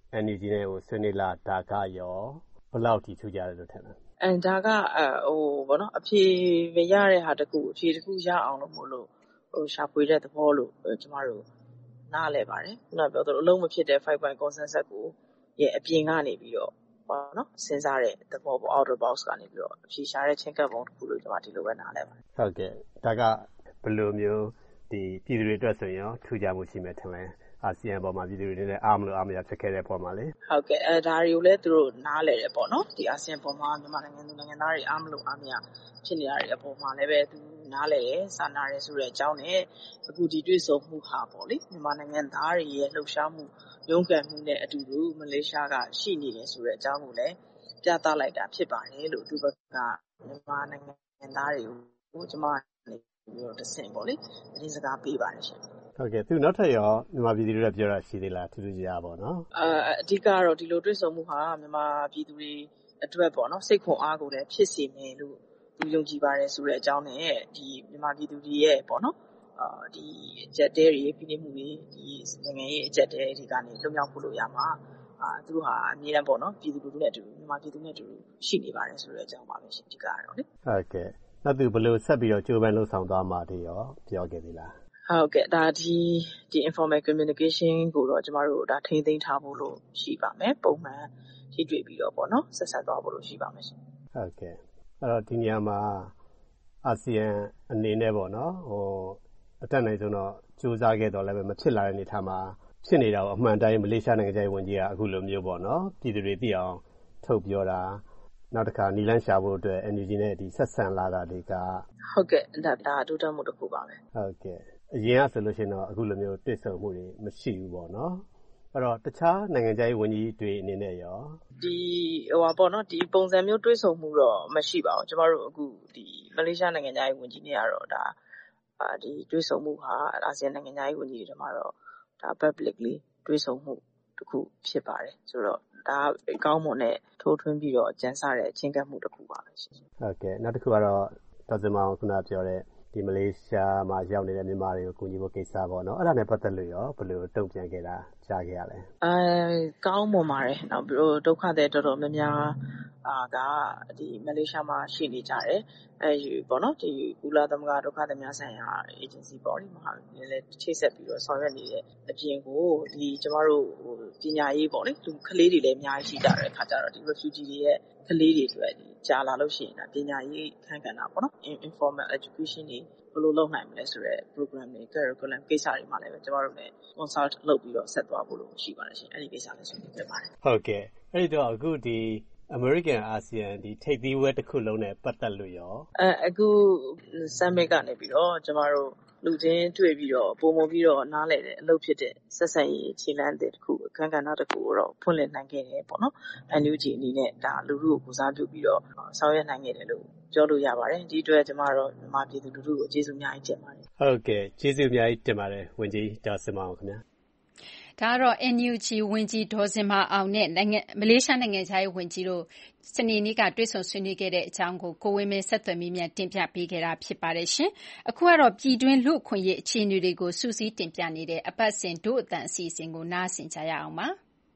NUG နဲ့ဆွေးနွေးလာတာကရောဘယ်လောက်ထိထူးခြားတယ်လို့ထင်လဲ။ဒါကပေါ့နော်အဖြေမရတဲ့ဟာတခုအဖြေတခုရအောင်လို့မို့လို့ရှာဖွေတဲ့သဘောလို့ကျမတို့နားလည်ပါတယ်။ခုနပြောသလိုအလုံးမဖြစ်တဲ့ 5 point consensus ကိုရဲ့အပြင်ကနေပြီးတော့ပေါ့နော်စဉ်းစားတဲ့သဘောပေါ့ outer box ကနေပြီးတော့အဖြေရှာတဲ့ချင်းကပ်ပုံတစ်ခုလို့ကျမဒီလိုပဲနားလည်ပါတယ်။ဟုတ်ကဲ့ဒါကဘယ်လိုမျိုးဒီပြည်သူတွေအတွက်ဆိုရင်ထူးခြားမှုရှိမယ်ထင်လဲအာဆီယံပေါ်မှာပြည်သူတွေနဲ့အားမလို့အားမရဖြစ်ခဲ့တဲ့ပေါ်မှာလေဟုတ်ကဲ့ဒါတွေကိုလည်းသူတို့နားလည်တယ်ပေါ့နော်ဒီအာဆီယံပေါ်မှာမြန်မာနိုင်ငံသူနိုင်ငံသားတွေအားမလို့အားမရဖြစ်နေတာတွေအပေါ်မှာလည်းပဲသူနားလည်တယ်စာနာတယ်ဆိုတဲ့အကြောင်းနဲ့အခုဒီတွေ့ဆုံမှုဟာပေါ့လေမြန်မာနိုင်ငံသားတွေရဲ့လှုပ်ရှားမှုရုန်းကန်မှုနဲ့အတူတူမလေးရှားကရှိနေတယ်ဆိုတဲ့အကြောင်းကိုလည်းပြသလိုက်တာဖြစ်ပါတယ်လို့သူဘက်ကမြန်မာနိုင်ငံသားတွေကိုကျမပြီးတော့တဆင့်ပေါ့လေသတင်းစကားပေးပါတယ်ရှင်ဟုတ်ကဲ့သူနောက်ထပ်ရောမြန်မာပြည်သူတွေကပြောတာရှိသေးလားထူးထူးခြားပေါ့နော်အဓိကတော့ဒီလိုတွေ့ဆုံမှုဟာမြန်မာပြည်သူတွေအတွက်ပေါ့နော်စိတ်ခွန်အားကိုလည်းဖြစ်စေမယ်လို့သူယုံကြည်ပါတယ်ဆိုတဲ့အကြောင်းနဲ့ဒီမြန်မာပြည်သူတွေရဲ့ပေါ့နော်ဒီအကြက်တဲတွေပြည်နေမှုတွေဒီနိုင်ငံရေးအကြက်တဲတွေကနေလွတ်မြောက်ဖို့လို့ရမှာသူတို့ဟာအမြဲတမ်းပေါ့နော်ပြည်သူလူထုနဲ့အတူမြန်မာပြည်သူနဲ့အတူရှိနေပါတယ်ဆိုတဲ့အကြောင်းပါပဲရှင်ဒီကတော့လေဟုတ်ကဲ့နောက်သူဘယ်လိုဆက်ပြီးတော့ကြိုးပမ်းလှုပ်ဆောင်သွားမှာတွေရောပြောခဲ့သေးလားဟုတ်ကဲ့ဒါဒီ informal communication ကိုတော့ကျမတို့ဒါထိန်းသိမ်းထားဖို့လို့ရှိပါမယ်ပုံမှန်ထိတွေ့ပြီးတော့ပေါ့နော်ဆက်ဆက်သွားဖို့လို့ရှိပါမယ်ရှင်ဟုတ်ကဲ့အဲ့တော့ဒီနေရာမှာအာဆီယံအနေနဲ့ပေါ့နော်အတက်နိုင်ဆုံးတော့စူးစမ်းခဲ့တော့လည်းမဖြစ်လာတဲ့အနေအထားမှာဖြစ်နေတာကိုအမှန်တိုင်းမလေးရှားနိုင်ငံခြားရေးဝန်ကြီးကအခုလိုမျိုးပေါ့နော်ပြည်သူတွေသိအောင်ထုတ်ပြောတာနောက်တစ်ခါနီလန်းရှာဖို့အတွက် NUG နဲ့ဒီဆက်ဆံလာတာတွေကဟုတ်ကဲ့ဒါတိုးတက်မှုတစ်ခုပါပဲဟုတ်ကဲ့အရင်ကဆိုလို့ရှိရင်တော့အခုလိုမျိုးတွေ့ဆုံမှုတွေမရှိဘူးပေါ့နော်အဲ့တော့တခြားနိုင်ငံခြားရေးဝန်ကြီးတွေအနေနဲ့ရောဒီပေါ့နော်ဒီပုံစံမျိုးတွေ့ဆုံမှုတော့မရှိပါဘူးကျမတို့အခုဒီမလေးရှားနိုင်ငံခြားရေးဝန်ကြီးတွေကတော့ဒါဒီတွေ့ဆုံမှုဟာအာဆီယံနိုင်ငံခြားရေးဝန်ကြီးတွေမှာတော့ဒါ publicly တွေ့ဆုံမှုတစ်ခုဖြစ်ပါတယ်ဆိုတော့ဒါကောင်းမွန်တဲ့ထိုးထွင်းပြီးတော့ကြံစတဲ့ချင်းကပ်မှုတစ်ခုပါပဲရှင်ဟုတ်ကဲ့နောက်တစ်ခုကတော့ဒေါ်စင်မောင်ခုနပြောတဲ့ဒီမလေးရှားမှာရောက်နေတဲ့မြန်မာတွေကိုကူညီဖို့ကိစ္စပေါ့နော်အဲ့ဒါနဲ့ပတ်သက်လို့ရောဘယ်လိုတုံ့ပြန်ခဲ့တာကြားခဲ့ရလဲကောင်းမွန်ပါတယ်နောက်ပြီးတော့ဒုက္ခသည်တော်တော်များများကဒီမလေးရှားမှာရှိနေကြတယ်ပေါ့နော်ဒီကုလသမဂ္ဂဒုက္ခသည်များဆိုင်ရာ agency ပေါ့ဒီမှာလည်းချိတ်ဆက်ပြီးတော့ဆောင်ရွက်နေတဲ့အပြင်ကိုဒီကျမတို့ပညာရေးပေါ့လေသူကလေးတွေလည်းအများကြီးရှိကြတဲ့အခါကျတော့ဒီ refugee တွေရဲ့ကလေးတွေအတွက်ဒီကြာလာလို့ရှိရင်ဒါပညာရေးခန်းကဏ္ဍပေါ့နော် informal education တွေဘယ်လိုလုပ်နိုင်မလဲဆိုတဲ့ program တွေ curriculum ကိစ္စတွေမှာလည်းကျမတို့လည်း consult လုပ်ပြီးတော့ဆက်သွားဖို့လို့ရှိပါတယ်ရှင်အဲ့ဒီကိစ္စလည်းဆွေးနွေးခဲ့ပါတယ်ဟုတ်ကဲ့အဲ့ဒီတော့အခုဒီ American ASEAN ဒီထိပ်သီးဝဲတစ်ခုလုံးနဲ့ပတ်သက်လို့ရောအခု summit ကနေပြီးတော့ကျမတို့လူချင်းတွေ့ပြီးတော့ပုံမပြီးတော့နားလည်တဲ့အလုပ်ဖြစ်တဲ့ဆက်ဆံရေးခြေလှမ်းတစ်ခုအခန်းကဏ္ဍတစ်ခုကိုတော့ဖွင့်လှစ်နိုင်ခဲ့တယ်ပေါ့နော် NUG အနေနဲ့ဒါလူထုကိုစားပြုပြီးတော့ဆောင်ရွက်နိုင်ခဲ့တယ်လို့ပြောလို့ရပါတယ်ဒီအတွက်ကျမတို့မြန်မာပြည်သူလူထုကိုကျေးဇူးအများကြီးတင်ပါတယ်ဟုတ်ကဲ့ကျေးဇူးအများကြီးတင်ပါတယ်ဝန်ကြီးဒေါ်စင်မောင်ခင်ဗျာဒါကတော့ NUG ဝန်ကြီးဒေါ်စင်မာအောင်နဲ့မလေးရှားနိုင်ငံခြားရေးဝန်ကြီးတို့စနေနေ့ကတွေ့ဆုံဆွေးနွေးခဲ့တဲ့အကြောင်းကိုကိုဝင်းမင်းဆက်သွယ်မေးမြန်းတင်ပြပေးခဲ့တာဖြစ်ပါတယ်ရှင်။အခုကတော့ပြည်တွင်းလူ့အခွင့်အရေးအခြေအနေတွေကိုစူးစီးတင်ပြနေတဲ့အပတ်စဉ်ဒို့အသံအစီအစဉ်ကိုနားဆင်ကြရအောင်ပါ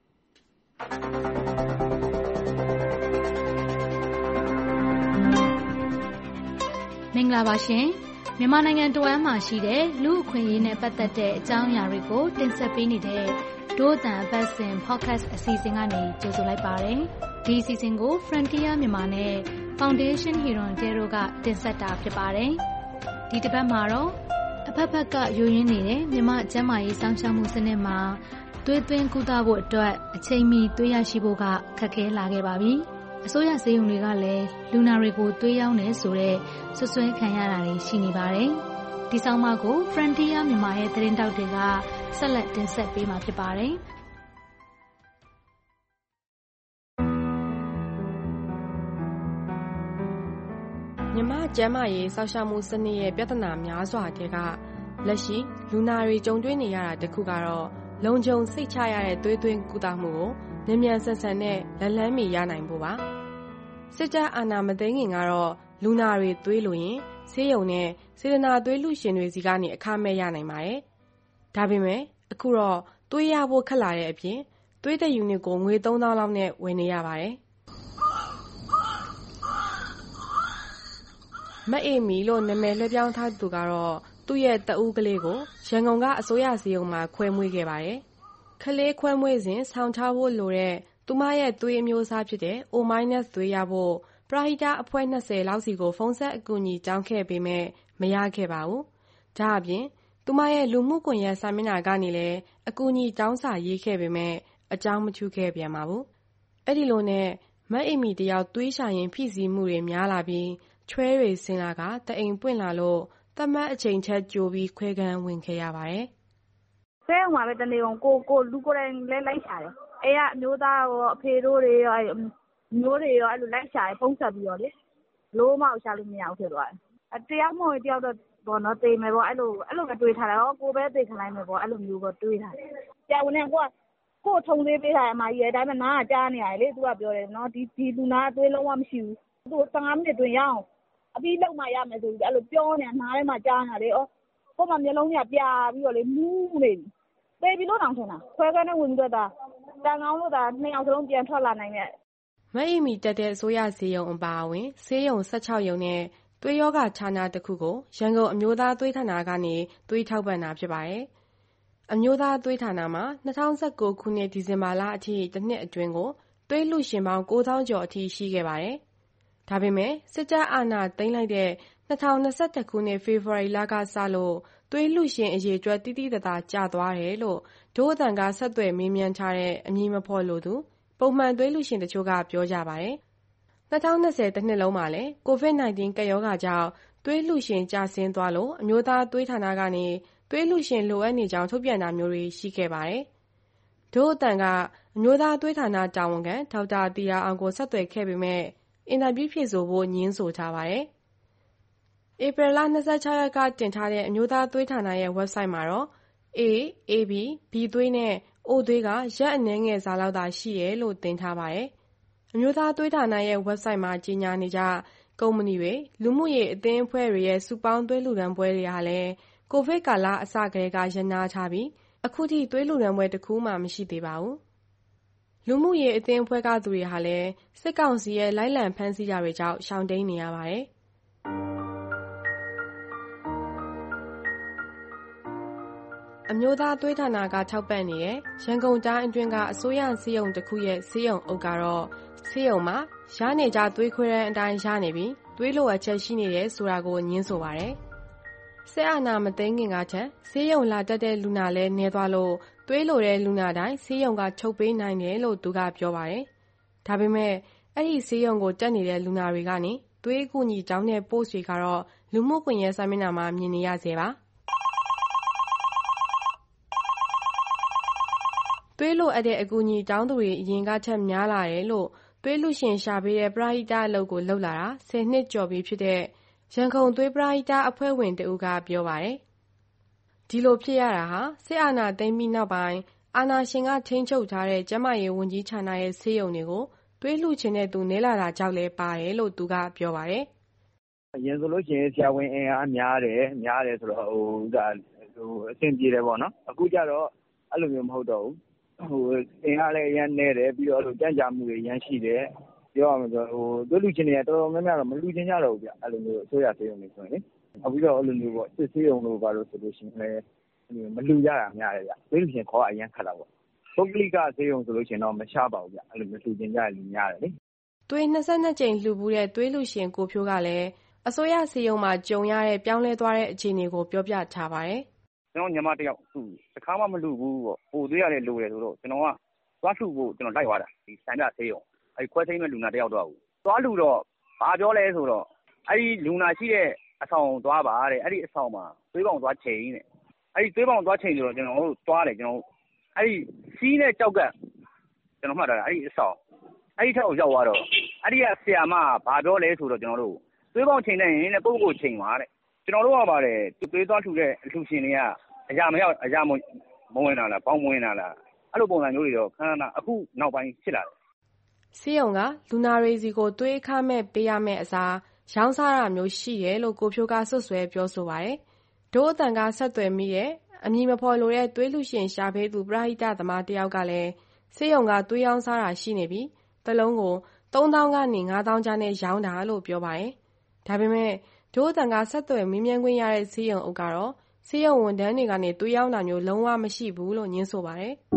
။မင်္ဂလာပါရှင်။မြန်မာနိုင်ငံတဝန်းမှာရှိတဲ့လူ့အခွင့်အရေးနဲ့ပတ်သက်တဲ့အကြောင်းအရာတွေကိုတင်ဆက်ပေးနေတဲ့ဒို့အသံအပတ်စဉ် podcast အစီအစဉ်ကနေကြိုဆိုလိုက်ပါတယ်။ဒီအစီအစဉ်ကို Frontier မြန်မာနဲ့ Foundation Huron တို့ကတင်ဆက်တာဖြစ်ပါတယ်။ဒီတစ်ပတ်မှာတော့အဖက်ဖက်ကယိုယွင်းနေတဲ့မြန်မာကျန်းမာရေးစောင့်ရှောက်မှုစနစ်မှာသွေးသွင်းကုသဖို့အတွက်အချိန်မီသွေးရရှိဖို့ကခက်ခဲလာခဲ့ပါပြီ။အစိုးရဆေးရုံတွေကလည်းလူနာတွေကိုသွေးရောင်းတယ်ဆိုတဲ့ဆွဆွဲခံရတာတွေရှိနေပါတယ်။ဒီဆောင်မကို Frontier မြန်မာရဲ့သတင်းတောက်တွေကဆက်လက်တင်ဆက်ပေးမှာဖြစ်ပါတယ်။မြန်မာကျန်းမာရေးစောင့်ရှောက်မှုစနစ်ရဲ့ပြဿနာများစွာကလက်ရှိလူနာတွေကြုံတွေ့နေရတာတခုကတော့လုံခြုံစိတ်ချရတဲ့သွေးသွင်းကုသမှုကိုမြန်ဆန်ဆန်နဲ့လက်လှမ်းမီရနိုင်ဖို့ပါစစ်တပ်အာဏာမသိမ်းခင်ကတော့လူနာတွေသွေးလိုရင်ဆေးရုံနဲ့စေတနာသွေးလူရှင်တွေစီကနေအခမဲ့ရနိုင်ပါတယ်ဒါပေမဲ့အခုတော့သွေးရဖို့ခက်လာတဲ့အပြင်သွေးတစ်ယူနစ်ကိုငွေ 3,000 လောက်နဲ့ဝယ်နေရပါတယ်။မအေမီလို့နာမည်လွှဲပြောင်းထားသူကတော့သူ့ရဲ့တဦးကလေးကိုရန်ကုန်ကအစိုးရဆေးရုံမှာခွဲမွေးခဲ့ပါတယ်။ကလေးခွဲမွေးစဉ်ဆောင်ထားဖို့လိုတဲ့သူမရဲ့သွေးအမျိုးအစားဖြစ်တဲ့ O- သွေးရဖို့ပရဟိတအဖွဲ့ 20 လောက်စီကိုဖုန်းဆက်အကူအညီတောင်းခဲ့ပေမဲ့မရခဲ့ပါဘူး။ဒါအပြင်သူမရဲ့လူမှုကွန်ရက်စာမျက်နှာကနေလည်းအကူအညီတောင်းစာရေးခဲ့ပေမဲ့အကြောင်းမထူးခဲ့ပြန်ပါဘူး။အဲ့ဒီလိုနဲ့မအေမီတယောက်သွေးရှာရင်ဖိစီးမှုတွေများလာပြီးချွဲတွေဆင်းလာကတအိမ်ပွင့်လာလို့သတ်မှတ်အချိန်ချက်ကြိုပြီးခွဲခန်းဝင်ခဲ့ရပါတယ်။ဆေးရုံမှာပဲတနေကုန်ကိုလူကိုယ်တိုင်လည်းလိုက်ရှာတယ်။အဲ့ကအမျိုးသားရောအဖေတို့တွေရောမျိုးတွေရောအဲ့လိုလိုက်ရှာတယ်ဖုန်းဆက်ပြီးတော့လေလို့မအောင်ရှာလို့မရဘူးဖြစ်သွားတယ်။တရားမဝင်တယောက်တော့ဘောနော်တေးမယ်ပေါ့အဲ့လိုပဲတွေးထားတယ်။ကိုပဲတေးခလိုက်မယ်ပေါ့အဲ့လိုမျိုးပေါ့တွေးထားတယ်။ကြာဝင်နေကိုထုံသေးပေးထားတယ်အမကြီးရဲ့ဒါပေမဲ့နားကကြားနေရတယ်လေသူကပြောတယ်နော်ဒီလူနာအသွေးလုံးဝမရှိဘူး။သူ15မိနစ်တွင်ရအောင်အပြီးလောက်မှရမယ်ဆိုပြီးအဲ့လိုပြောနေနားထဲမှာကြားနေတယ်။ကို့မှာမျက်လုံးကြီးပြာပြီးတော့လေမူးနေပြီ။တေးပြီးလို့တောင်ထင်တာခွဲခန်းနဲ့ဝင်ပြီးတော့တန်ကောင်းလို့2 ယောက်စလုံးပြန်ထွက်လာနိုင်တဲ့မအေမီတက်တဲ့အစိုးရဆေးရုံအပါအဝင်ဆေးရုံ16ရုံနဲ့သွေးရောဂါဌာနတစ်ခုကိုရန်ကုန်အမျိုးသားသွေးဌာနကနေသွေးထောက်ပံ့တာဖြစ်ပါတယ်။အမျိုးသားသွေးဌာနမှာ2019ခုနှစ်ဒီဇင်ဘာလအထိတစ်နှစ်အတွင်းကိုသွေးလူရှင်ပေါင်း 9,000 ကျော်အထိရှိခဲ့ပါတယ်။ဒါပေမဲ့စစ်တပ်အာဏာသိမ်းလိုက်တဲ့2021ခုနှစ်ဖေဖော်ဝါရီလကစလို့သွေးလူရှင်အရေးအတွက်တိတိတသားကျသွားတယ်လို့ဒို့အတန်ကဆက်သွယ်မေးမြန်းထားတဲ့အမည်မဖော်လို့သူပုံမှန်သွေးလူရှင်တချို့ကပြောကြပါတယ်။2020တစ်နှစ်လုံးမှာလည်း COVID-19 ကပ်ရောဂါကြောင့်သွေးလူရှင်ကျဆင်းသွားလို့အမျိုးသားသွေးဌာနကနေသွေးလူရှင်လိုအပ်နေကြောင်းထုတ်ပြန်တာမျိုးတွေရှိခဲ့ပါတယ်။ဒို့အတန်ကအမျိုးသားသွေးဌာနတာဝန်ခံဒေါက်တာတီယာအောင်ကိုဆက်သွယ်ခဲ့ပေမဲ့အင်တာဗျူးဖြေဆိုဖို့ငြင်းဆိုထားပါတယ်။ဧပြီလ26ရက်ကတင်ထားတဲ့အမျိုးသားသွေးဌာနရဲ့ website မှာတော့ A, AB, B သွေးနဲ့ O သွေးကရက်အနည်းငယ်စာလောက်သာရှိတယ်လို့တင်ထားပါတယ်။အမျိုးသားသွေးဌာနရဲ့ website မှာကြေညာနေကြကုမ္ပဏီတွေလူမှုရေးအသင်းအဖွဲ့တွေရဲ့စုပေါင်းသွေးလှူဒါန်းပွဲတွေဟာလည်းကိုဗစ်ကာလအစကတည်းကရပ်နားထားပြီးအခုထိသွေးလှူဒါန်းပွဲတစ်ခုမှမရှိသေးပါဘူး။လူမှုရေးအသင်းအဖွဲ့ကသူတွေဟာလည်းစစ်ကောင်စီရဲ့လိုက်လံဖမ်းဆီးတာတွေကြောင့်ရှောင်တိန်နေရပါတယ်။အမျိုးသားသွေးဌာနကထောက်ပံ့နေတဲ့ရန်ကုန်တိုင်းအတွင်းကအစိုးရဆေးရုံတစ်ခုရဲ့ဆေးရုံအုပ်ကတော့ဆေးရုံမှာရနေကြသွေးခွဲတဲ့အတိုင်းရနေပြီးသွေးလိုအပ်ချက်ရှိနေတယ်ဆိုတာကိုညင်းဆိုပါတယ်။စစ်အာဏာမသိမ်းခင်ကထက်ဆေးရုံလာတက်တဲ့လူနာလဲနေသွားလို့သွေးလိုတဲ့လူနာတိုင်းဆေးရုံကချုပ်ပေးနိုင်တယ်လို့သူကပြောပါတယ်။ဒါပေမဲ့အဲ့ဒီဆေးရုံကိုတက်နေတဲ့လူနာတွေကနေသွေးအကူအညီတောင်းတဲ့ post တွေကတော့လူမှုကွန်ရက်စာမျက်နှာမှာမြင်နေရစေပါ။သွေးလိုအပ်တဲ့အကူအညီတောင်းသူတွေအရင်ကထက်များလာတယ်လို့သွေးလူရှင်ရှာပေးတဲ့ပရဟိတအလုပ်ကိုလုပ်လာတာ10နှစ်ကျော်ပြီဖြစ်တဲ့ရန်ကုန်သွေးပရဟိတအဖွဲ့ဝင်တဦးကပြောပါတယ်။ဒီလိုဖြစ်ရတာဟာစစ်အာဏာသိမ်းပြီးနောက်ပိုင်းအာဏာရှင်ကထိန်းချုပ်ထားတဲ့ကျန်းမာရေးဝန်ကြီးဌာနရဲ့ဆေးရုံတွေကိုသွေးလှူခြင်းတဲ့သူနည်းလာတာကြောင့်လည်းပါတယ်လို့သူကပြောပါတယ်။အရင်ဆိုလို့ရှိရင်ဆရာဝန်အင်အားများတယ်ဆိုတော့အဆင်ပြေတယ်ပေါ့နော်။အခုကျတော့အဲ့လိုမျိုးမဟုတ်တော့ဘူး။အင်အားလည်းအရင်နည်းတယ်ပြီးတော့ကြံ့ကြာမှုတွေအရင်ရှိတယ်ပြောရမှာဆိုသွေးလူချင်းတွေကတော်တော်များများတော့မလူချင်းကြတော့ဘူးဗျအဲ့လိုမျိုးအစိုးရဆေးရုံတွေဆိုရင်အခုပြီးတော့အဲ့လိုမျိုးပေါ့စစ်ဆေးရုံလို့ပါလို့ဆိုလို့ရှိရင်လည်းမလူရတာများတယ်ဗျသွေးလူချင်းခေါ်အရင်ခက်တာပေါ့ပုဂ္ဂလိကဆေးရုံဆိုလို့ရှိရင်တော့မရှားပါဘူးဗျအဲ့လိုမျိုးလူချင်းကြရလူများတယ်လေသွေး22ကြိမ်လှူဘူးတဲ့သွေးလူရှင်ကိုဖြိုးကလည်းအစိုးရဆေးရုံမှာကြုံရတဲ့ပြောင်းလဲသွားတဲ့အခြေအနေကိုပြောပြထားပါတယ်ကျွန်တော်ညီမတယောက်တစ်ခါမှမလူဘူးပေါ့ပိုသွေးရတယ်လိုတယ်ဆိုတော့ကျွန်တော်ကသွားလှူဖို့ကျွန်တော်လိုက်သွားတာဒီစံပြဆေးရုံအဲ့ခွဲစိမ့်မဲ့လူနာတယောက်တော့သွားလူတော့ဘာပြောလဲဆိုတော့အဲ့ဒီလူနာရှိတဲ့အဆောင်သွားပါတဲ့အဲ့ဒီအဆောင်မှာသွေးပေါင်သွားချိန်တဲ့အဲ့ဒီသွေးပေါင်သွားချိန်ဆိုတော့ကျွန်တော်တို့သွားတယ်ကျွန်တော်အဲ့ဒီစီးနဲ့ကြောက်ကကျွန်တော်မှတ်တာအဲ့ဒီအဆောင်အဲ့ဒီထက်ကိုရောက်သွားတော့အဲ့ဒီကဆရာမဘာပြောလဲဆိုတော့ကျွန်တော်တို့သွေးပေါင်ချိန်တဲ့ရင်လည်းပုဂ္ဂိုလ်ချိန်ပါတဲ့ကျွန်တော်တို့ကပါတယ်သွေးသွားလှူတဲ့အလှူရှင်တွေကအရာမရောက်အရာမဝင်လာလားပေါင်းမဝင်လာလားအဲ့လိုပုံစံမျိုးတွေတော့ခဏခဏအခုနောက်ပိုင်းဖြစ်လာတယ်ဆေးရုံကလူနာတွေစီကိုသွေးအခမဲ့ပေးရမယ့်အစားရောင်းစားတာမျိုးရှိတယ်လို့ကိုဖြိုးကဆွဆွဲပြောဆိုပါတယ်။ဒို့အတန်ကဆက်သွယ်မိတဲ့အမည်မဖော်လိုတဲ့သွေးလူရှင်ရှာပေးသူပရဟိတသမားတယောက်ကလည်းဆေးရုံကသွေးရောင်းစားတာရှိနေပြီးတစ်လုံးကို3000ကနေ5000ကျပ်နဲ့ရောင်းတာလို့ပြောပါတယ်။ဒါပေမဲ့ဒို့အတန်ကဆက်သွယ်မေးမြန်းခွင့်ရတဲ့ဆေးရုံအုပ်ကတော့ဆေးရုံဝန်ထမ်းတွေကနေသွေးရောင်းတာမျိုးလုံးဝမရှိဘူးလို့ညင်းဆိုပါတယ်။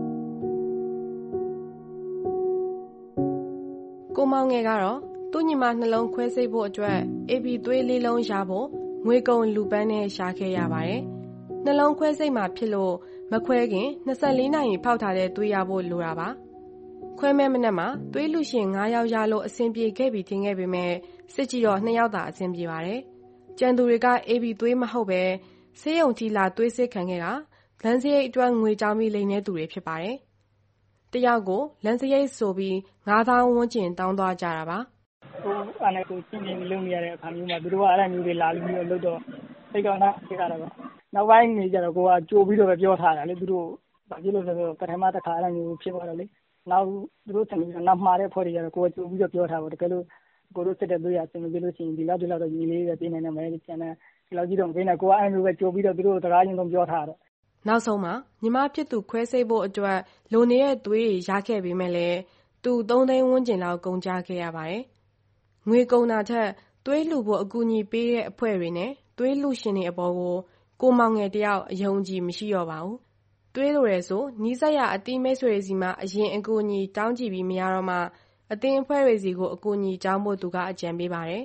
ကိုမောင်ငယ်ကတော့သူ့ညီမနှလုံးခွဲစိတ်ဖို့အတွက် AB သွေးလေးလုံးရဖို့ငွေကုန်လူပန်းနဲ့ရှာခဲ့ရပါတယ်။နှလုံးခွဲစိတ်မှာဖြစ်လို့မခွဲခင်24နာရီဖောက်ထားတဲ့သွေးရဖို့လိုတာပါ။ခွဲမဲ့မနက်မှာသွေးလူရှင်9ယောက်ရလို့အဆင်ပြေခဲ့ပြီးထင်ခဲ့ပေမဲ့စစ်ကြည့်တော့2ယောက်သာအဆင်ပြေပါတယ်။ကျန်သူတွေက AB သွေးမဟုတ်ပဲဆေးရုံကြီးလာသွေးစစ်ခံခဲ့တာလမ်းစရိတ်အတွက်ငွေကြောင်းပြီးလိမ်နေသူတွေဖြစ်ပါတယ်။တယောက်ကိုလမ်းစရိတ်ဆိုပြီး9000ဝန်းကျင်တောင်းသွားကြတာပါ။ကိုအဲ့နဲ့ကိုချင်းချင်းလုံးနေရတဲ့အခါမျိုးမှာသူတို့ကအဲ့လိုမျိုးတွေလာပြီးတော့လုပ်တော့စိတ်ကောင်းတာဖြစ်တာတော့နောက်ပိုင်းနေကြတော့ကိုကကြိုပြီးတော့ပဲပြောထားတာလေသူတို့ဘာဖြစ်လို့လဲဆိုတော့ပထမတစ်ခါအဲ့လိုမျိုးဖြစ်သွားတော့လေနောက်သူတို့သမီးကနောက်မှာတဲ့ဖွဲ့တွေကြတော့ကိုကကြိုပြီးတော့ပြောထားပါတကယ်လို့ကိုတို့စစ်တဲ့သွေးရဆင်မပြေလို့ရှိရင်ဒီလောက်တော့ညီလေးတွေပြင်နေတယ်မယ်ကျန်တဲ့ဒီလောက်ကြီးတော့ပြင်နေကိုကအဲ့လိုမျိုးပဲကြိုပြီးတော့သူတို့တကားချင်းတော့ပြောထားတော့နောက်ဆုံးမှာညီမဖြစ်သူခွဲစိတ်ဖို့အတွက်လိုနေတဲ့သွေးရခဲ့ပေမဲ့လည်းသူ3သိန်းဝန်းကျင်လောက်ကုန်ကြခဲ့ရပါတယ်။ငွေကုန်တာထက်သွေးလှူဖို့အကူအညီပေးတဲ့အဖွဲ့တွေနဲ့သွေးလှူရှင်တွေအပေါ်ကိုမောင်ငယ်တယောက်အယုံကြည်မရှိတော့ပါဘူး။သွေးလိုရဲဆိုနီးစပ်ရအသီးမိတ်ဆွေတွေစီမှာအရင်အကူအညီတောင်းကြည့်ပြီးမရတော့မှအသင်းအဖွဲ့တွေစီကိုအကူအညီတောင်းဖို့သူကအကြံပေးပါတယ်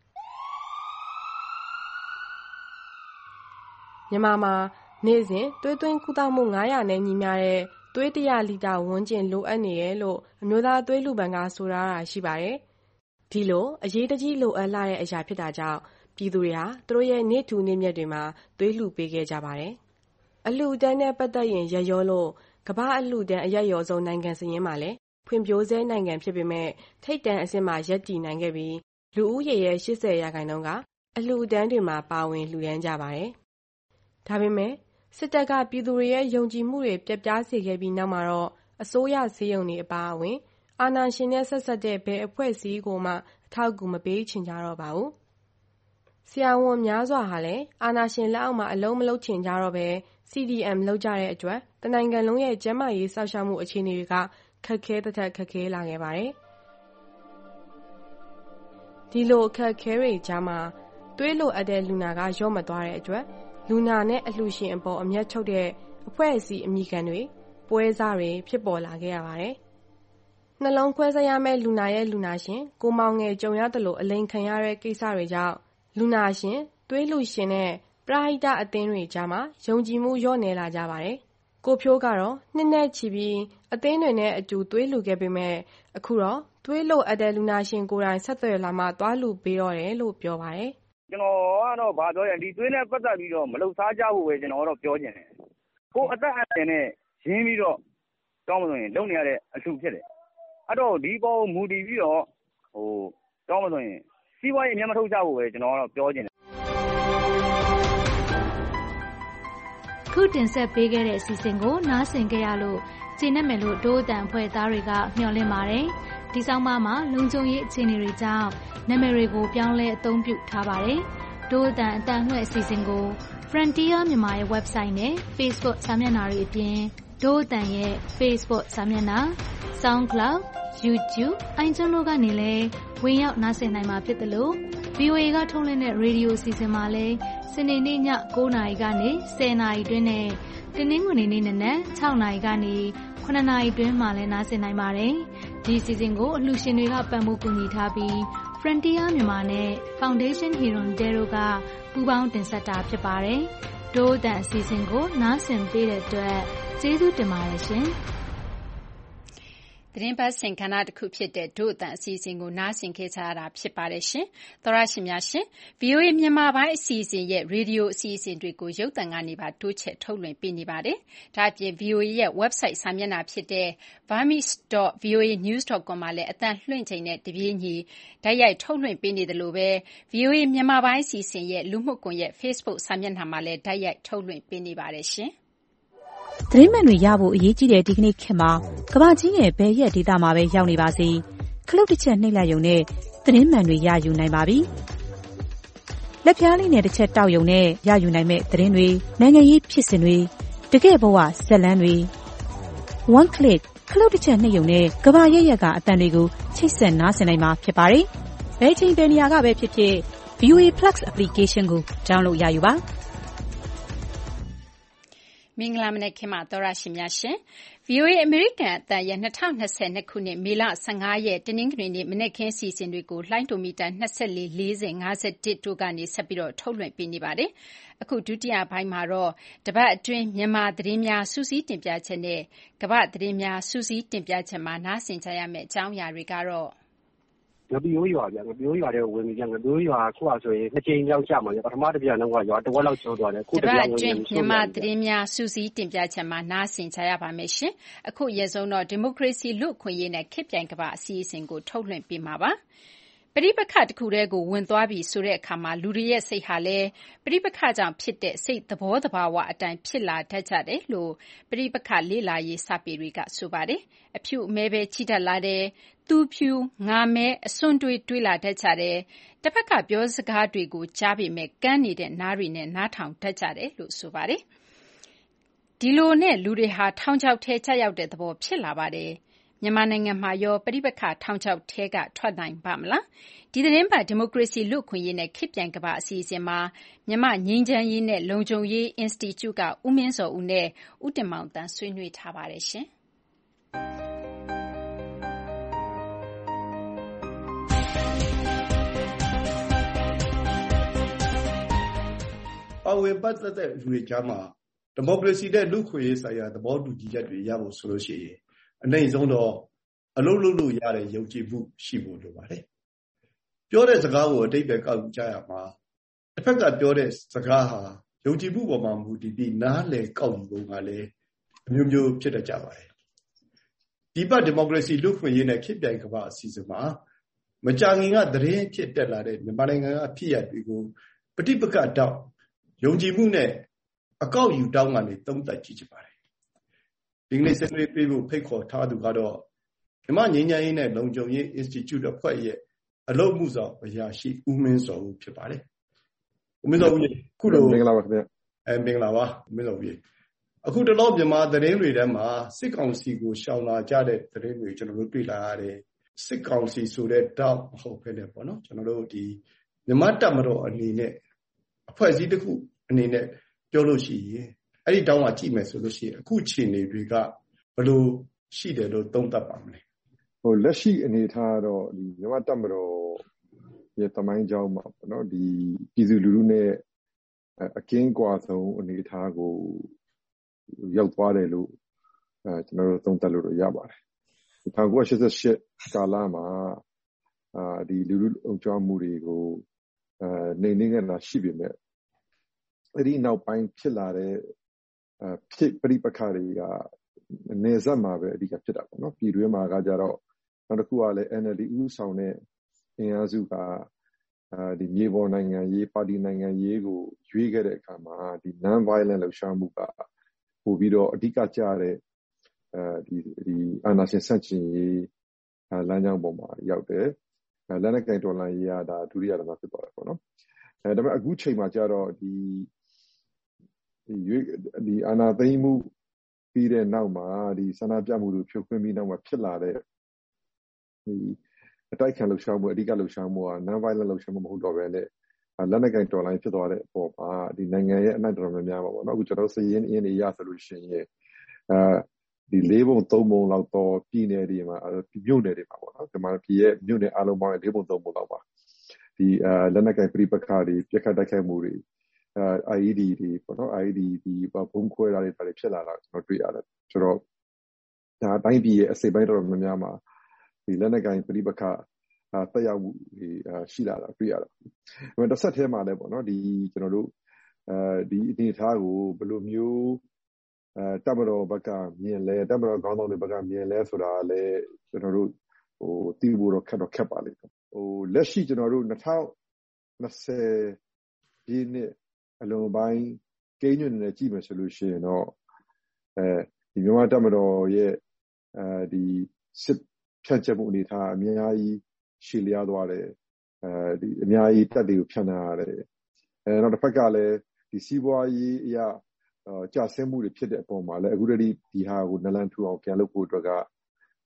။မြန်မာမှာနေ့စဉ်သွေးသွင်းကုသမှု900နဲ့ညီမျှတဲ့သွေး100လီတာဝန်းကျင်လိုအပ်နေတယ်လို့အမျိုးသားသွေးလှူပန်ကဆိုထားတာရှိပါတယ်။ဒီလိုအရေးတကြီးလိုအပ်လာတဲ့အရာဖြစ်တာကြောင့်ပြည်သူတွေဟာသူတို့ရဲ့နေ့ထူနေ့မြတ်တွေမှာသွေးလှူပေးခဲ့ကြပါတယ်။အလှူဒန်းနဲ့ပတ်သက်ရင်ရရောလို့ကမ္ဘာအလှူဒန်းအရက်ရောဆုံးနိုင်ငံစရင်းမှာလည်းဖွံ့ဖြိုးဆဲနိုင်ငံဖြစ်ပေမဲ့ထိပ်တန်းအဆင့်မှာရပ်တည်နိုင်ခဲ့ပြီးလူဦးရေရဲ့80%ကအလှူဒန်းတွေမှာပါဝင်လှူဒန်းကြပါတယ်။ဒါပေမဲ့စစ်တပ်ကပြည်သူတွေရဲ့ယုံကြည်မှုတွေပြတ်ပြားစေခဲ့ပြီးနောက်မှာတော့အစိုးရဈေးရုံတွေအပါအဝင်အာဏာရှင်နဲ့ဆက်ဆက်တဲ့ဘယ်အဖွဲ့အစည်းကိုမှအထောက်အကူမပေးချင်ကြတော့ပါဘူး။ဆရာဝန်များစွာဟာလည်းအာဏာရှင်လက်အောက်မှာအလုံးမလုံးချင်ကြတော့ပဲ CDM လုပ်ကြတဲ့အတွက်တနိုင်ငံလုံးရဲ့ကျန်းမာရေးစောင့်ရှောက်မှုအခြေအနေတွေကခက်ခဲတဲ့ထက်ခက်ခဲလာခဲ့ပါတယ်။ဒီလိုအခက်ခဲတွေကြားမှာသွေးလိုအပ်တဲ့လူနာကရော့မသွားတဲ့အတွက်လူနာနဲ့အလှူရှင်အပေါ်အမျက်ထုတ်တဲ့အဖွဲ့အစည်းအမိခံတွေပွဲစားတွေဖြစ်ပေါ်လာခဲ့ရပါတယ်။နှလုံးခွဲစိတ်ရမယ့်လူနာရဲ့လူနာရှင်ကိုမောင်ငယ်ကြုံရတယ်လို့အလိန်ခံရတဲ့ကိစ္စတွေကြောင့်လူနာရှင်သွေးလှူရှင်နဲ့ပရဟိတအသင်းတွေကြားမှာယုံကြည်မှုလျော့နေလာကြပါတယ်။ကိုဖြိုးကတော့နှစ်နဲ့ချီပြီးအသင်းတွေနဲ့အတူသွေးလှူခဲ့ပေမဲ့အခုတော့သွေးလိုအပ်တဲ့လူနာရှင်ကိုယ်တိုင်ဆက်သွယ်လာမှသွားလှူပေးတော့တယ်လို့ပြောပါတယ်။ကျွန်တော်ကတော့ဘာပြောရလဲဒီသွေးနဲ့ပတ်သက်ပြီးတော့မလှုပ်ရှားကြဖို့ပဲကျွန်တော်တော့ပြောချင်တယ်။ကိုအသက်အန္တရာယ်နဲ့ရင်းပြီးတော့တောင်းမလို့ရင်လုံနေရတဲ့အလှူဖြစ်တယ်။အဲ့တော့ဒီပေါ်မူတည်ပြီးတော့တောင်းမလို့ရင်စီးပွားရေးအများမထုတ်ကြဖို့ပဲကျွန်တော်ကတော့ပြောချင်တယ်။ခုတင်ဆက်ပေးခဲ့တဲ့အစီအစဉ်ကိုနားဆင်ကြရလို့ကျေနပ်မယ်လို့ဒို့အတန်အဖွဲ့သားတွေကမျှော်လင့်ပါတယ်။ဒီဆောင်မမှာလုံခြုံရေးအခြေအနေတွေကြောင့်နာမည်တွေကိုပြောင်းလဲအသုံးပြုထားပါတယ်။ဒို့အတန်အတန်လွှဲ့အစီအစဉ်ကို Frontier မြန်မာရဲ့ website နဲ့ Facebook စာမျက်နှာတွေအပြင်ဒို့အတန်ရဲ့ Facebook စာမျက်နှာ SoundCloud YouTube အိုင်ကျွန်းတို့ကနေလည်းဝင်ရောက်နားဆင်နိုင်မှာဖြစ်တယ်လို့ VOA ကထုတ်လွှင့်တဲ့ရေဒီယိုအစီအစဉ်မှာလည်းစနေနေ့ည9:00 နာရီကနေ10:00 နာရီတွင်းနဲ့တနင်္ဂနွေနေ့နနက်6:00 နာရီကနေ9:00 နာရီတွင်းမှာလည်းနားဆင်နိုင်ပါတယ်။ဒီအစီအစဉ်ကိုအလှူရှင်တွေကပံ့ပိုးကူညီထားပြီး Frontier မြန်မာနဲ့ Foundation Hero Dero ကပူးပေါင်းတင်ဆက်တာဖြစ်ပါတယ်။ဒို့အတန်အစီအစဉ်ကိုနားဆင်ပေးတဲ့အတွက်ကျေးဇူးတင်ပါတယ်ရှင်။သတင်းပတ်ဆင်ခန်းတစ်ခုဖြစ်တဲ့ဒို့အတန်အစီအစဉ်ကိုနားဆင်ခဲ့ကြရတာဖြစ်ပါတယ်ရှင်။သောရရှင်များရှင် VOA မြန်မာပိုင်းအစီအစဉ်ရဲ့ရေဒီယိုအစီအစဉ်တွေကိုရုပ်သံကနေပါတိုးချဲ့ထုတ်လွှင့်ပေးနေပါတယ်။ဒါအပြင် VOA ရဲ့ website စာမျက်နှာဖြစ်တဲ့ burmese.voanews.com မှာလည်းအသံလွှင့်ချိန်နဲ့တပြေးညီတိုက်ရိုက်ထုတ်လွှင့်ပေးနေတယ်လို့ပဲ VOA မြန်မာပိုင်းအစီအစဉ်ရဲ့လူမှုကွန်ရက် Facebook စာမျက်နှာမှာလည်းတိုက်ရိုက်ထုတ်လွှင့်ပေးနေပါတယ်ရှင်။သတင်းမှန်တွေရဖို့အရေးကြီးတဲ့ဒီကနေ့ခေတ်မှာကမ္ဘာကြီးရဲ့ဘယ်ရက်ဒေသမှာပဲရောက်နေပါစေခလုတ်တစ်ချက်နှိပ်လိုက်ရုံနဲ့သတင်းမှန်တွေရယူနိုင်ပါပြီ။လက်ပြားလေးနဲ့တစ်ချက်တောက်ရုံနဲ့ရယူနိုင်မဲ့သတင်းတွေနိုင်ငံရေးဖြစ်စဉ်တွေတကယ့်ဘဝဇာတ်လမ်းတွေ One click ခလုတ်တစ်ချက်နှိပ်ရုံနဲ့ကမ္ဘာရဲ့ရက်ကအတန်တွေကိုချိတ်ဆက်နားဆင်နိုင်မှာဖြစ်ပါတယ်။ဘယ်ချိန်ဘယ်နေရာကပဲဖြစ်ဖြစ် VOA Plus application ကို download ရယူပါ။မင်္ဂလာမနက်ခင်းပါသောရရှင်များရှင်။ VOA အမေရိကန်အသံရဲ့2022ခုနှစ်မေလ15ရက်တနင်္ဂနွေနေ့မနက်ခင်းစီစဉ်တွေကိုလှိုင်းဒိုမီတာ24 40 51တို့ကနေဆက်ပြီးတော့ထုတ်လွှင့်ပေးနေပါတယ်။အခုဒုတိယပိုင်းမှာတော့တပတ်အတွင်းမြန်မာသတင်းများစူးစီးတင်ပြချက်နဲ့ကမ္ဘာသတင်းများစူးစီးတင်ပြချက်မှာနားဆင်ကြရမယ့်အကြောင်းအရာတွေကတော့ငပြိုးရွာဗျာငပြိုးရွာတဲ့ဝင်ပြီးငပြိုးရွာခုဆိုရင်2ချိန်လောက်ကြာမှာပထမတစ်ပြက်လုံးကရွာတစ်ဝက်လောက်ကျော်သွားတယ်ခုတစ်ပြက်ဝင်မြန်မာသတင်းများစူးစီးတင်ပြချက်မှာနားဆင်ကြရပါမယ်ရှင်အခုရေဆုံးတော့ဒီမိုကရေစီလူ့အခွင့်အရေးနဲ့ခေတ်ပြိုင်ကမ္ဘာအစီအစဉ်ကိုထုတ်လွှင့်ပေးမှာပါပဋိပက္ခတစ်ခုတည်းကိုဝင်သွားပြီဆိုတဲ့အခါမှာလူတွေရဲ့စိတ်ဟာလည်းပဋိပက္ခကြောင့်ဖြစ်တဲ့စိတ်သဘောတဘာဝအတိုင်းဖြစ်လာတတ်ကြတယ်လို့ပဋိပက္ခလေ့လာရေးစာပေတွေကဆိုပါတယ်အဖြူအမဲပဲချီတက်လာတယ်သူဖြူငါမဲအစွန်းတွေးလာတတ်ကြတယ်တစ်ဖက်ကပြောစကားတွေကိုကြားပေမဲ့ကန်းနေတဲ့နားတွေနဲ့နားထောင်တတ်ကြတယ်လို့ဆိုပါတယ်ဒီလိုနဲ့လူတွေဟာထောင်ချောက်ထဲကျရောက်တဲ့သဘောဖြစ်လာပါတယ်မြန်မာနိုင်ငံမှာရောပဋိပက္ခထောင်ချောက်ထဲကထွက်နိုင်ပါမလားဒီသတင်းပတ်ဒီမိုကရေစီလူ့အခွင့်အရေးနဲ့ခေတ်ပြိုင်ကမ္ဘာအစီအစဉ်မှာမြန်မာငြိမ်းချမ်းရေးနဲ့လုံခြုံရေး Institute ကဦးမင်းစောဦးနဲ့ဦးတင်မောင်တန်းဆွေးနွေးထားပါတယ်ရှင်အဝင်ပတ်သက်တဲ့လူတွေကြားမှာဒီမိုကရေစီနဲ့လူ့ခွင့်ရေးဆိုင်ရာသဘောတူညီချက်တွေရဖို့ဆိုလို့ရှိရင်အနိုင်ဆုံးတော့အလုပ်လုပ်လို့ရတဲ့ယုံကြည်မှုရှိဖို့လိုပါတယ်ပြောတဲ့စကားကိုအတိတ်ပဲကောက်ကြရမှာတစ်ဖက်ကပြောတဲ့စကားဟာယုံကြည်မှုပေါ်မှာမူတည်ပြီးနားလည်ကောက်ယူပုံကလည်းအမျိုးမျိုးဖြစ်တတ်ကြပါတယ်ဒီပတ်ဒီမိုကရေစီလူ့ခွင့်ရေးနဲ့ခေတ်ပြိုင်ကမ္ဘာအစီအစဉ်မှာမကြာခင်ကသတင်းဖြစ်တက်လာတဲ့မြန်မာနိုင်ငံကဖြစ်ရပ်တွေကိုပဋိပက္ခတောက်ယုံကြည်မှုနဲ့အကောက်ယူတောင်းကနေသုံးသပ်ကြည့်ချင်ပါတယ်ဒီကနေ့ဆွေးနွေးပေးဖို့ဖိတ်ခေါ်ထားသူကတော့မြန်မာငြိမ်းချမ်းရေးနဲ့လုံခြုံရေး Institute အဖွဲ့ရဲ့အလုပ်မှုဆောင်အရာရှိဦးမင်းစောဦးဖြစ်ပါတယ်ဦးမင်းစောဦးခုလိုမင်္ဂလာပါခင်ဗျမင်္ဂလာပါဦးမင်းစောဦးအခုတလောမြန်မာသတင်းတွေထဲမှာစစ်ကောင်စီကိုရှောင်လာကြတဲ့သတင်းတွေကျွန်တော်တို့တွေ့လာရတယ်စစ်ကောင်စီဆိုတဲ့တောက်မဟုတ်ဘဲနဲ့ပေါ့နော်ကျွန်တော်တို့ဒီမြန်မာတပ်မတော်အနေနဲ့အဖွဲ့အစည်းတစ်ခုအနေနဲ့ပြောလို့ရှိရင်အဲ့ဒီတောင်းကကြည့်မယ်ဆိုလို့ရှိရင်အခုချိန်တွေကဘယ်လိုရှိတယ်လို့သုံးသပ်ပါမလဲလက်ရှိအနေထားတော့ဒီမြန်မာတပ်မတော်ရဲ့တမိုင်းကြောင်းမှာပေါ့နော်ဒီပြည်သူလူထုနဲ့အကင်းကွာဆုံးအနေထားကိုရောက်သွားတယ်လို့ကျွန်တော်တို့သုံးသပ်လို့ရပါတယ်1988ကာလမှာဒီလူထုအုံကြွမှုတွေကိုနေငယ်လာရှိပြီမဲ့အဲ့ဒီနောက်ပိုင်းဖြစ်လာတဲ့ဖြစ်ပရိပက္ခတွေကနေဆက်မှာပဲအဓိကဖြစ်တာပေါ့နော်ပြည်တွင်းမှာကကြတော့နောက်တစ်ခုကလည်း NLD ဦးဆောင်တဲ့အင်အားစုကဒီမြေပေါ်နိုင်ငံရေးပါတီနိုင်ငံရေးကိုရွေးခဲ့တဲ့အခါမှာဒီ non violent လှုပ်ရှားမှုကပို့ပြီးတော့အဓိကကျတဲ့ဒီအာဏာရှင်ဆန့်ကျင်ရေးလမ်းကြောင်းပေါ်မှာရောက်တယ်လက်နက်ကင်တော်လှန်ရေးကဒါဒုတိယတစ်ခါဖြစ်သွားတယ်ပေါ့နော်ဒါပေမဲ့အခုချိန်မှာကျတော့ဒီအာဏာသိမ်းမှုပြီးတဲ့နောက်မှာဒီဆန္ဒပြမှုတွေဖြိုခွင်းပြီးနောက်မှာဖြစ်လာတဲ့ဒီအတိုက်ခံလှုပ်ရှားမှုအဓိကလှုပ်ရှားမှုက non violent လှုပ်ရှားမှုမဟုတ်တော့ဘဲနဲ့လက်နက်ကင်တော်လှန်ရေးဖြစ်သွားတဲ့အပေါ်မှာဒီနိုင်ငံရဲ့အနိုင်တော်များများပါပေါ့နော်အခုကျွန်တော်စည်ရင်းအင်းတွေရဆိုလို့ရှိရင်ဒီ၄ပုံ၃ပုံလောက်တော့ပြည်နယ်တွေမှာမြို့နယ်တွေမှာပေါ့နော်ဒီမှာပြည်ရဲ့မြို့နယ်အားလုံးပေါင်း၄ပုံ၃ပုံလောက်ပါဒီလက်နက်ကင်ပြိပက္ခတွေပြက်ခတ်တိုက်ခိုက်မှုတွေIED တွေပေါ့နော် IED ဒီဘုံခွဲတာတွေဖြစ်လာတာကျွန်တော်တွေ့ရတယ်ဆိုတော့ဒါအတိုင်းပြည်ရဲ့အစိပ်ပိုင်းတော်များများမှာဒီလက်နက်ကင်ပြိပက္ခတက်ရောက်မှုရှိလာတာတွေ့ရတယ်။ဒါတစ်ဆက်တည်းမှာလည်းပေါ့နော်ဒီကျွန်တော်တို့ဒီအနေအထားကိုဘယ်လိုမျိုးတပ်မတော်ဘက်ကမြင်လဲတပ်မတော်ခေါင်းဆောင်တွေဘက်ကမြင်လဲဆိုတာလည်းကျွန်တော်တို့သိဖို့တော့ခက်ပါလိမ့်မယ်။လက်ရှိကျွန်တော်တို့2020ပြည့်နှစ်အလုံးပိုင်းကိန်းညွန့်နေကြည့်မယ်ဆိုလို့ရှိရင်တော့ဒီမြန်မာတပ်မတော်ရဲ့ဒီစစ်ဖြတ်ချက်မှုအနေထားအများကြီးရှည်လျားသွားတယ်ဒီအများကြီးတက်တွေကိုဖြတ်နာရတယ်နောက်တစ်ဖက်ကလည်းဒီစီးပွားရေးအရာကျဆင်းမှုတွေဖြစ်တဲ့အပေါ်မှာလည်းအခုတည်းဒီဟာကိုနလန်ထူအောင်ပြန်လုပ်ဖို့အတွက်က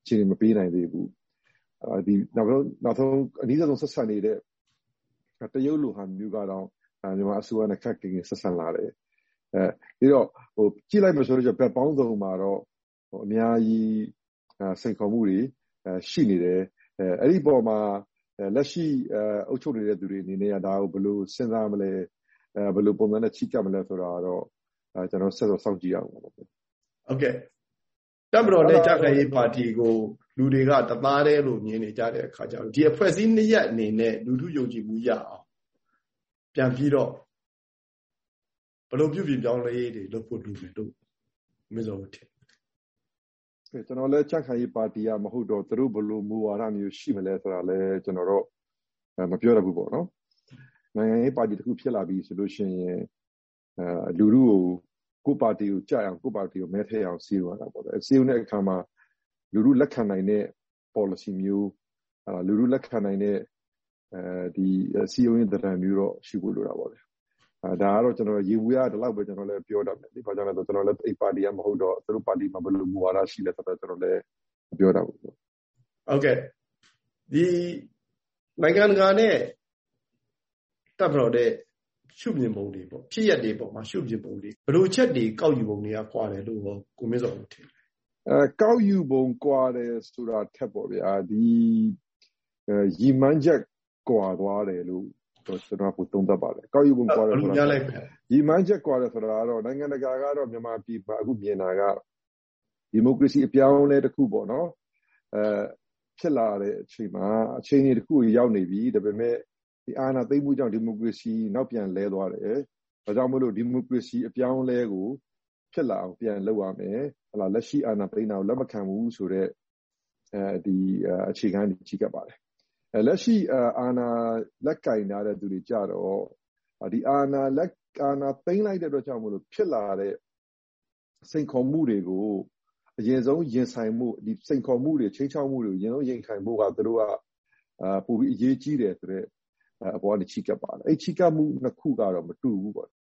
အခြေအနေမပေးနိုင်သေးဘူးဒီနောက်ဆုံးအနည်းဆုံးဆက်ဆံနေတဲ့တရုတ်လိုဟာမျိုးကတော့မြန်မာအစိုးရနဲ့ခက်ခဲဆက်ဆံလာတယ်ပြီးတော့ကြည့်လိုက်မှဆိုတော့ဘက်ပေါင်းစုံမှာတော့အများကြီးစိန်ခေါ်မှုတွေရှိနေတယ်အဲ့ဒီပေါ်မှာလက်ရှိအုပ်ချုပ်နေတဲ့သူတွေအနေနဲ့ဒါကိုဘယ်လိုစဉ်းစားမလဲဘယ်လိုပုံစံနဲ့ချိကပ်မလဲဆိုတာတော့ကျွန်တော်ဆက်စောင့်ကြည့်ရအောင်ပါဟုတ်ကဲ့တပ်မတော်နဲ့ကြံ့ခိုင်ရေးပါတီကိုလူတွေကတသားတည်းလို့မြင်နေကြတဲ့အခါကျတော့ဒီအဖွဲ့အစည်းနှစ်ရပ်အနေနဲ့လူထုယုံကြည်မှုရအောင်ပြန်ပြီးတော့ဘယ်လိုပြုပြင်ပြောင်းလဲရေးတွေလုပ်ဖို့လိုမယ်လို့မင်းစောထင်ကျွန်တော်လည်းကြံ့ခိုင်ရေးပါတီကမဟုတ်တော့သူတို့ဘယ်လိုမူဝါဒမျိုးရှိမလဲဆိုတာလည်းကျွန်တော်တော့မပြောရဘူးပေါ့နော်နိုင်ငံရေးပါတီတစ်ခုဖြစ်လာပြီဆိုလို့ရှိရင်လူထုကိုပါတီကိုကြအောင်ကိုပါတီကိုမဲထည့်အောင်စီးရတာပေါ့စီးတဲ့အခါမှာလူထုလက်ခံနိုင်တဲ့ policy မျိုးလူထုလက်ခံနိုင်တဲ့ဒီစီးရုံးရေးတရားမျိုးတော့ရှိဖို့လိုတာပေါ့လေဒါကတော့ကျွန်တော်ရေဘူးရတဲ့လောက်ပဲကျွန်တော်လည်းပြောတတ်တယ်ဒီဘာကြောင့်လဲဆိုတော့ကျွန်တော်လည်းအိပါတီကမဟုတ်တော့သူတို့ပါတီမှာဘယ်လိုမူဝါဒရှိလဲဆိုတော့ကျွန်တော်လည်းပြောတတ်ဘူးဟုတ်ကဲ့ဒီနိုင်ငံတကာနဲ့တပ်မတော်တဲ့ရှုမြင်ပုံတွေပေါ့ဖြစ်ရက်တွေပေါ့မှာရှုမြင်ပုံတွေဘယ်လိုချက်တွေကောက်ယူပုံတွေကကွာတယ်လို့ကိုမင်းစောထင်တယ်ကောက်ယူပုံကွာတယ်ဆိုတာထက်ပေါ့ဗျာဒီရီမန်းချက်ကွာသွားတယ်လို့ကျွန်တော်ပုံသုံးသပ်ပါတယ်ကောက်ယူပုံကွာတယ်ဆိုတာရီမန်းချက်ကွာတယ်ဆိုတာကတော့နိုင်ငံတကာကတော့မြန်မာပြည်မှာအခုမြင်တာကဒီမိုကရေစီအပြောင်းအလဲတစ်ခုပေါ့နော်ဖြစ်လာတဲ့အချိန်မှာအချိန်ကြီးတစ်ခုရောက်နေပြီဒါပေမဲ့ဒီအာဏာသိမ်းမှုကြောင့်ဒီမိုကရေစီနောက်ပြန်လဲသွားတယ်ဒါကြောင့်မို့လို့ဒီမိုကရေစီအပြောင်းအလဲကိုဖြစ်လာအောင်ပြန်လုပ်ရမယ်ဟလာလက်ရှိအာဏာသိမ်းတာကိုလက်မခံဘူးဆိုတော့ဒီအခြေခံကြီးကြီးကပ်ပါတယ်လက်ရှိအာဏာလက်ကင်ထားတဲ့သူတွေကြတော့ဒီအာဏာသိမ်းလိုက်တဲ့အတွက်ကြောင့်မို့လို့ဖြစ်လာတဲ့စိန်ခေါ်မှုတွေကိုအရင်ဆုံးရင်ဆိုင်မှုဒီစိန်ခေါ်မှုတွေချိန်ချောက်မှုတွေအရင်ဆုံးရင်ဆိုင်ဖို့ကသူတို့ကပိုပြီးအရေးကြီးတယ်ဆိုတော့အပေါ်ကနေချိကပ်ပါတယ်အဲ့ချိကပ်မှုနှစ်ခုကတော့မတူဘူးပေါ့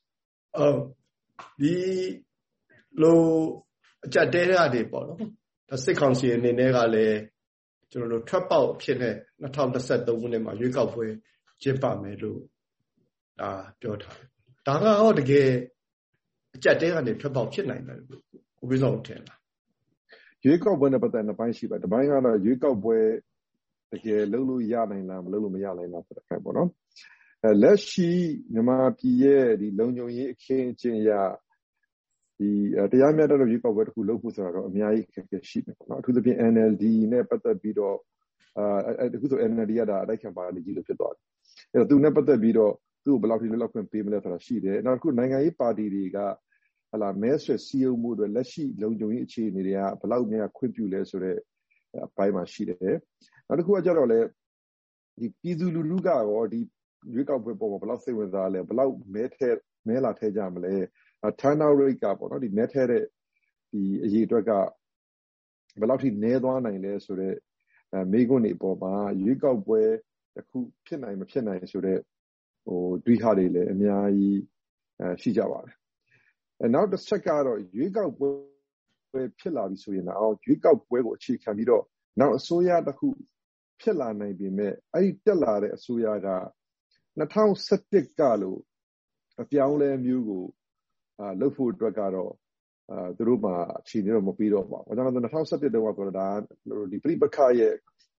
ဒီလိုအကြက်တဲရတယ်ပေါ့နော်ဒါစစ်ကောင်စီအနေနဲ့ကလည်းကျွန်တော်တို့ထွက်ပေါက်အဖြစ်နဲ့2023ခုနှစ်မှာရွေးကောက်ပွဲကျင်းပမယ်လို့ဒါပြောထားတယ်ဒါကတော့တကယ်အကြက်တဲကနေထွက်ပေါက်ဖြစ်နိုင်တယ်လို့ကိုပြီးဆုံးထင်လားရွေးကောက်ပွဲနဲ့ပတ်သက်တဲ့ပိုင်းရှိပါတယ်။ဒီပိုင်းကတော့ရွေးကောက်ပွဲတကယ်လုပ်လို့ရနိုင်လားမလုပ်လို့မရနိုင်လားဆိုတဲ့ခိုင်ပေါ့နော်။လက်ရှိမြန်မာပြည်ရဲ့ဒီလုံခြုံရေးအခင်းအကျင်းအရဒီတရားမျှတတဲ့ရွေးကောက်ပွဲတစ်ခုလုပ်ဖို့ဆိုတော့အများကြီးအခက်အခဲရှိတယ်ပေါ့နော်။အထူးသဖြင့် NLD နဲ့ပတ်သက်ပြီးတော့အခုဆို NLD ကဒါအတိုက်ခံပါတီကြီးလို့ဖြစ်သွားတယ်။အဲ့တော့သူနဲ့ပတ်သက်ပြီးတော့သူ့ကိုဘယ်လောက်ထိလောက်ခွင့်ပေးမလဲဆိုတာရှိတယ်။နောက်တစ်ခုနိုင်ငံရေးပါတီတွေကဟလာမဲဆွဲစည်းရုံးမှုတွေလက်ရှိလုံခြုံရေးအခြေအနေတွေကဘယ်လောက်များခွင့်ပြုလဲဆိုတော့အပိုင်းမှာရှိတယ်။နောက်တစ်ခုကကြတော့လေဒီပြည်သူလူထုကရောဒီရွေးကောက်ပွဲပေါ်မှာဘယ်လောက်စိတ်ဝင်စားလဲဘယ်လောက်မဲလာထဲကြမလဲ။ turnout rate ကပေါ့နော်ဒီမဲထဲတဲ့ဒီအရေးအတွက်ကဘယ်လောက်ထိနည်းသွားနိုင်လဲဆိုတော့မိခွန်းတွေပေါ်မှာရွေးကောက်ပွဲတစ်ခုဖြစ်နိုင်မဖြစ်နိုင်ဆိုတော့ဒွိဟာတွေလည်းအများကြီးရှိကြပါတယ်။နောက်တစ်ချက်ကတော့ရွေးကောက်ပွဲဖြစ်လာပြီဆိုရင်တော့ရွေးကောက်ပွဲကိုအခြေခံပြီးတော့နောက်အစိုးရတစ်ခုဖြစ်လာနိုင်ပေမဲ့အဲ့ဒီတက်လာတဲ့အစိုးရက2017ကလို့အပြောင်းလဲမျိုးကိုလုပ်ဖို့အတွက်ကတော့သူတို့မှာအခြေအနေတော့မပြီးတော့ပါဘူး။ဒါကြောင့်2017တုန်းကဆိုတော့ဒါဒီပြိပခရဲ့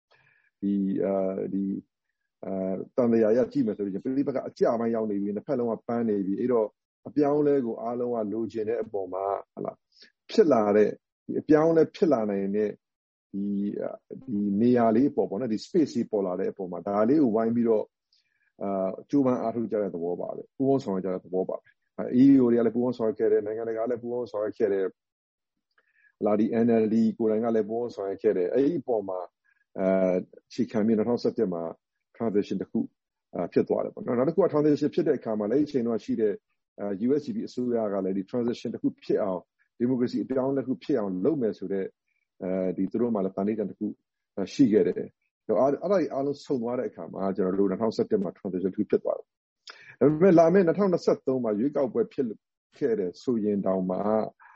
ဒီတန်တရားရကြည့်မယ်ဆိုရင်ပြိပခအကြပိုင်းရောက်နေပြီနှစ်ဖက်လုံးကပန်းနေပြီအဲ့တော့အပြောင်းလဲကိုအားလုံးကလိုချင်တဲ့အပေါ်မှာဟလာဖြစ်လာတဲ့ဒီအပြောင်းလဲဖြစ်လာနိုင်တဲ့ဒီနေရာလေးပေါ်ပေါ့နော်ဒီ space ကြီးပေါ်လာတဲ့အပေါ်မှာဒါလေးကိုဝိုင်းပြီးတော့ကျိုးပန်းအားထုတ်ကြတဲ့သဘောပါပဲပူးပေါင်းဆောင်ရွက်ကြတဲ့သဘောပါပဲEO တွေကလည်းပူးပေါင်းဆောင်ရွက်ခဲ့တယ်နိုင်ငံတကာလည်းပူးပေါင်းဆောင်ရွက်ခဲ့တယ်လာဒီ NLD ကိုယ်တိုင်ကလည်းပူးပေါင်းဆောင်ရွက်ခဲ့တယ်အဲ့ဒီအပေါ်မှာအခြေခံပြီး2017မှာ transition တစ်ခုဖြစ်သွားတယ်ပေါ့နော်နောက်တစ်ခုက transition ဖြစ်တဲ့အခါမှာလည်းအချိန်တော့ရှိတဲ့ USCP အစိုးရကလည်းဒီ transition တစ်ခုဖြစ်အောင် democracy အပြောင်းတစ်ခုဖြစ်အောင်လုပ်မယ်ဆိုတော့ဒီသူတို့မှလည်းတန်ဋိဌာန်တစ်ခုရှိခဲ့တယ်အဲ့ဒါကြီးအားလုံးဆုံသွားတဲ့အခါမှာကျွန်တော်တို့2017မှာ transition တစ်ခုဖြစ်သွားတယ်ဒါပေမဲ့လာမယ့်2023မှာရွေးကောက်ပွဲဖြစ်ခဲ့တယ်ဆိုရင်တောင်မှ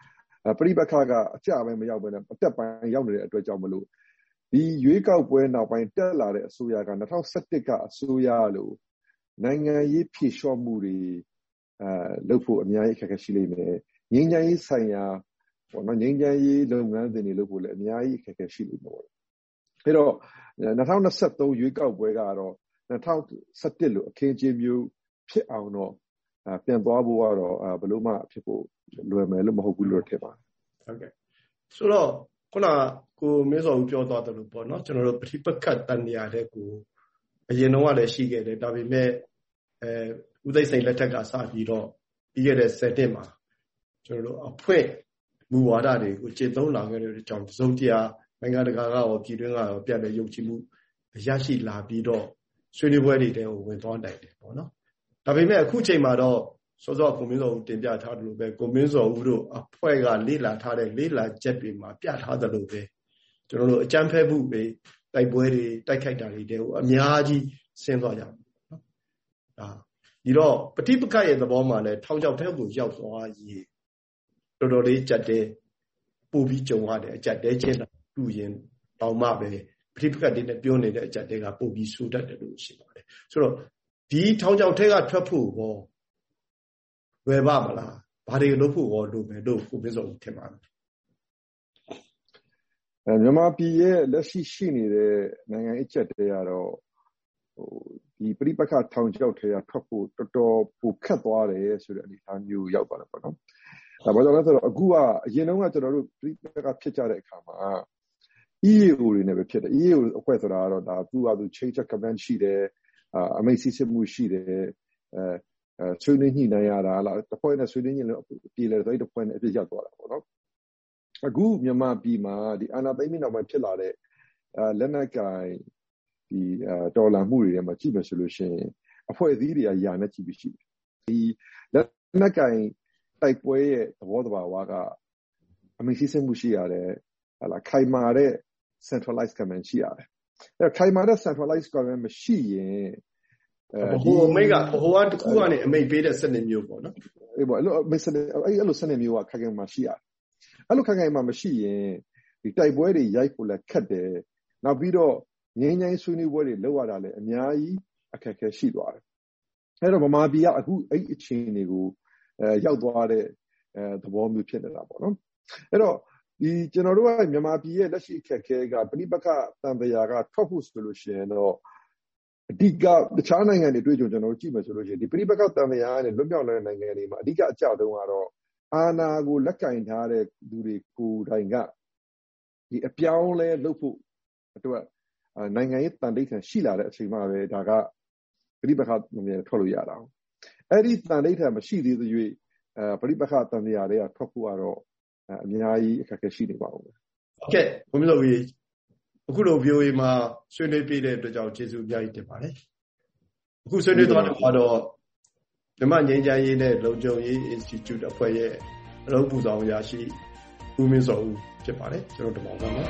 ပရိပက္ခကအကြပိုင်းမရောက်ဘဲနဲ့အတက်ပိုင်းရောက်နေတဲ့အတွက်ကြောင့်မလို့ဒီရွေးကောက်ပွဲနောက်ပိုင်းတက်လာတဲ့အစိုးရက2011ကအစိုးရလို့နိုင်ငံရေးဖြည့်လျှော့မှုတွေလုပ်ဖို့အများကြီးအခက်အခဲရှိလိမ့်မယ်ငြိမ်းချမ်းရေးဆိုင်ရာပေါ့နော်ငြိမ်းချမ်းရေးလုပ်ငန်းစဉ်တွေလုပ်ဖို့လည်းအများကြီးအခက်အခဲရှိလိမ့်မယ်ပေါ့အဲ့တော့2023ရွေးကောက်ပွဲကတော့2017လို့အခင်းအကျင်းမျိုးဖြစ်အောင်တော့ပြန်သွားဖို့ကတော့ဘယ်လိုမှဖြစ်ဖို့လွယ်မယ်လို့မဟုတ်ဘူးလို့ထင်ပါတယ်ဟုတ်ကဲ့ဆိုတော့ခုနကိုမင်းစောဦးပြောသွားတယ်လို့ပေါ့နော်ကျွန်တော်တို့ပဋိပက္ခတန်ရာတဲ့ကိုအရင်တော့လည်းရှိခဲ့တယ်ဒါပေမဲ့ဦးသိန်းစိန်လက်ထက်ကစပြီးတော့ပြီးခဲ့တဲ့7နှစ်မှာကျွန်တော်တို့အဖွဲ့မူဝါဒတွေကိုကျင့်သုံးလာခဲ့တဲ့အကြောင်းသုံးတရားနိုင်ငံတကာကရောပြည်တွင်းကရောပြတဲ့ယုံကြည်မှုရရှိလာပြီးတော့ဆွေးနွေးပွဲတွေတဲကိုဝင်သွားနိုင်တယ်ပေါ့နော်ဒါပေမဲ့အခုချိန်မှာတော့စောစောကိုမင်းစောဦးတင်ပြထားတယ်လို့ပဲကိုမင်းစောဦးတို့အဖွဲ့ကလေ့လာထားတဲ့လေ့လာချက်တွေမှာပြထားတယ်လို့ပဲကျွန်တော်တို့အကြမ်းဖက်မှုတွေတိုက်ပွဲတွေတိုက်ခိုက်တာတွေတဲကိုအများကြီးဆင်းသွားကြပါနော်ဒါဒီတော့ပဋိပက္ခရဲ့သဘောမှာလည်းထောင်ချောက်ထဲကိုရောက်သွားရင်တော်တော်လေးကြက်တဲပို့ပြီးကြုံရတယ်အကြက်တဲချင်းတူရင်တောင်မှပဲပဋိပက္ခတွေနဲ့ပြောနေတဲ့အကြက်တဲကပို့ပြီးဆူတတ်တယ်လို့ရှိပါတယ်ဆိုတော့ဒီထောင်ချောက်ထဲကထွက်ဖို့ဟောဝယ်ပါမလားဘာတွေလုပ်ဖို့ဟောလို့ပဲလို့ကိုမင်းစောဦးထင်ပါတယ်မြန်မာပြည်ရဲ့လက်ရှိနေတဲ့နိုင်ငံအကျပ်တဲကတော့ဒီပရိပက္ခထောင်ချောက်ထဲကထွက်ဖို့တော်တော်ပိုခက်သွားတယ်ဆိုတဲ့အနေအထားမျိုးရောက်သွားတယ်ပေါ့နော်ဒါဘာကြောင့်လဲဆိုတော့အခုကအရင်တုန်းကကျွန်တော်တို့ပရိပက္ခဖြစ်ကြတဲ့အခါမှာ EAO တွေနဲ့ပဲဖြစ်တယ် EAO အဖွဲ့ဆိုတာကတော့ဒါသူ့ဟာသူ change of command ရှိတယ်အမိန့်စီစစ်မှုရှိတယ်ဆွေးနွေးညှိနှိုင်းရတာလားတစ်ဖွဲ့နဲ့ဆွေးနွေးညှိနှိုင်းပြည်လေတဲ့တစ်ဖွဲ့နဲ့အပြည့်ရောက်သွားတာပေါ့နော်အခုမြန်မာပြည်မှာဒီအာဏာသိမ်းပြီးနောက်ပိုင်းဖြစ်လာတဲ့လက်နက်ကိုင်ဒီတော်လှန်မှုတွေထဲမှာကြည့်မယ်ဆိုလို့ရှိရင်အဖွဲ့အစည်းတွေကယာနဲ့ကြည့်ပြီးရှိတယ်ဒီလက်နက်ကိုင်တိုက်ပွဲရဲ့သဘောတဘာဝကအမိန့်စီစစ်မှုရှိရတယ်ဟာလားခိုင်မာတဲ့ centralized command ရှိရတယ်အဲ့ခိုင်မာတဲ့ centralized command မရှိရင်ဟိုအမိတ်ကဟိုကတခုကနေအမိတ်ပေးတဲ့စနစ်မျိုးပေါ့နော်အေးပေါ့အဲ့လိုစနစ်မျိုးကခိုင်ခိုင်မာရှိရတယ်အဲ့လိုခိုင်ခိုင်မာမရှိရင်ဒီတိုက်ပွဲတွေရိုက်ဖို့လည်းခက်တယ်နောက်ပြီးတော့ငြိမ်းချမ်းဆွေးနွေးပွဲတွေလုပ်ရတာလည်းအများကြီးအခက်အခဲရှိသွားတယ်အဲ့တော့ဗမာပြည်ကအခုအဲ့အခြေအနေကိုရောက်သွားတဲ့သဘောမျိုးဖြစ်နေတာပေါ့နော်အဲ့တော့ဒီကျွန်တော်တို့ကမြန်မာပြည်ရဲ့လက်ရှိအခက်အခဲကပဋိပက္ခတန်တရားကထွက်ဖို့ဆိုလို့ရှိရင်တော့အဓိကတခြားနိုင်ငံတွေတွေ့ကြုံကျွန်တော်တို့ကြည့်မယ်ဆိုလို့ရှိရင်ဒီပဋိပက္ခတန်တရားနဲ့လွတ်မြောက်တဲ့နိုင်ငံတွေမှာအဓိကအကြတုံးကတော့အာဏာကိုလက်ကင်ထားတဲ့လူတွေကိုယ်တိုင်ကဒီအပြောင်းလဲလုပ်ဖို့အတွက်နိုင်ငံရေးတန်တိတ်ဆန်ရှိလာတဲ့အချိန်မှပဲဒါကပဋိပက္ခတန်တရားထွက်လို့ရတာအဲ့ဒီတန်တိတ်ဆန်မရှိသေးသေး၍ပဋိပက္ခတန်တရားတွေကထွက်ဖို့ကတော့အများကြီးအခက်အခဲရှိနေပါဦးဟုတ်ကဲ့ဘုရားကြီးအခုလို VOA မှာဆွေးနွေးပြတဲ့အတွက်ကြောင့်ကျေးဇူးအများကြီးတင်ပါတယ်အခုဆွေးနွေးသွားတဲ့အခါတော့မြန်မာငြိမ်းချမ်းရေးနဲ့လုံခြုံရေး Institute အဖွဲ့ရဲ့အလုပ်ပူဆောင်ရာရှိဦးမင်းစောဦးဖြစ်ပါတယ်ကျွန်တော်တို့ပါပါ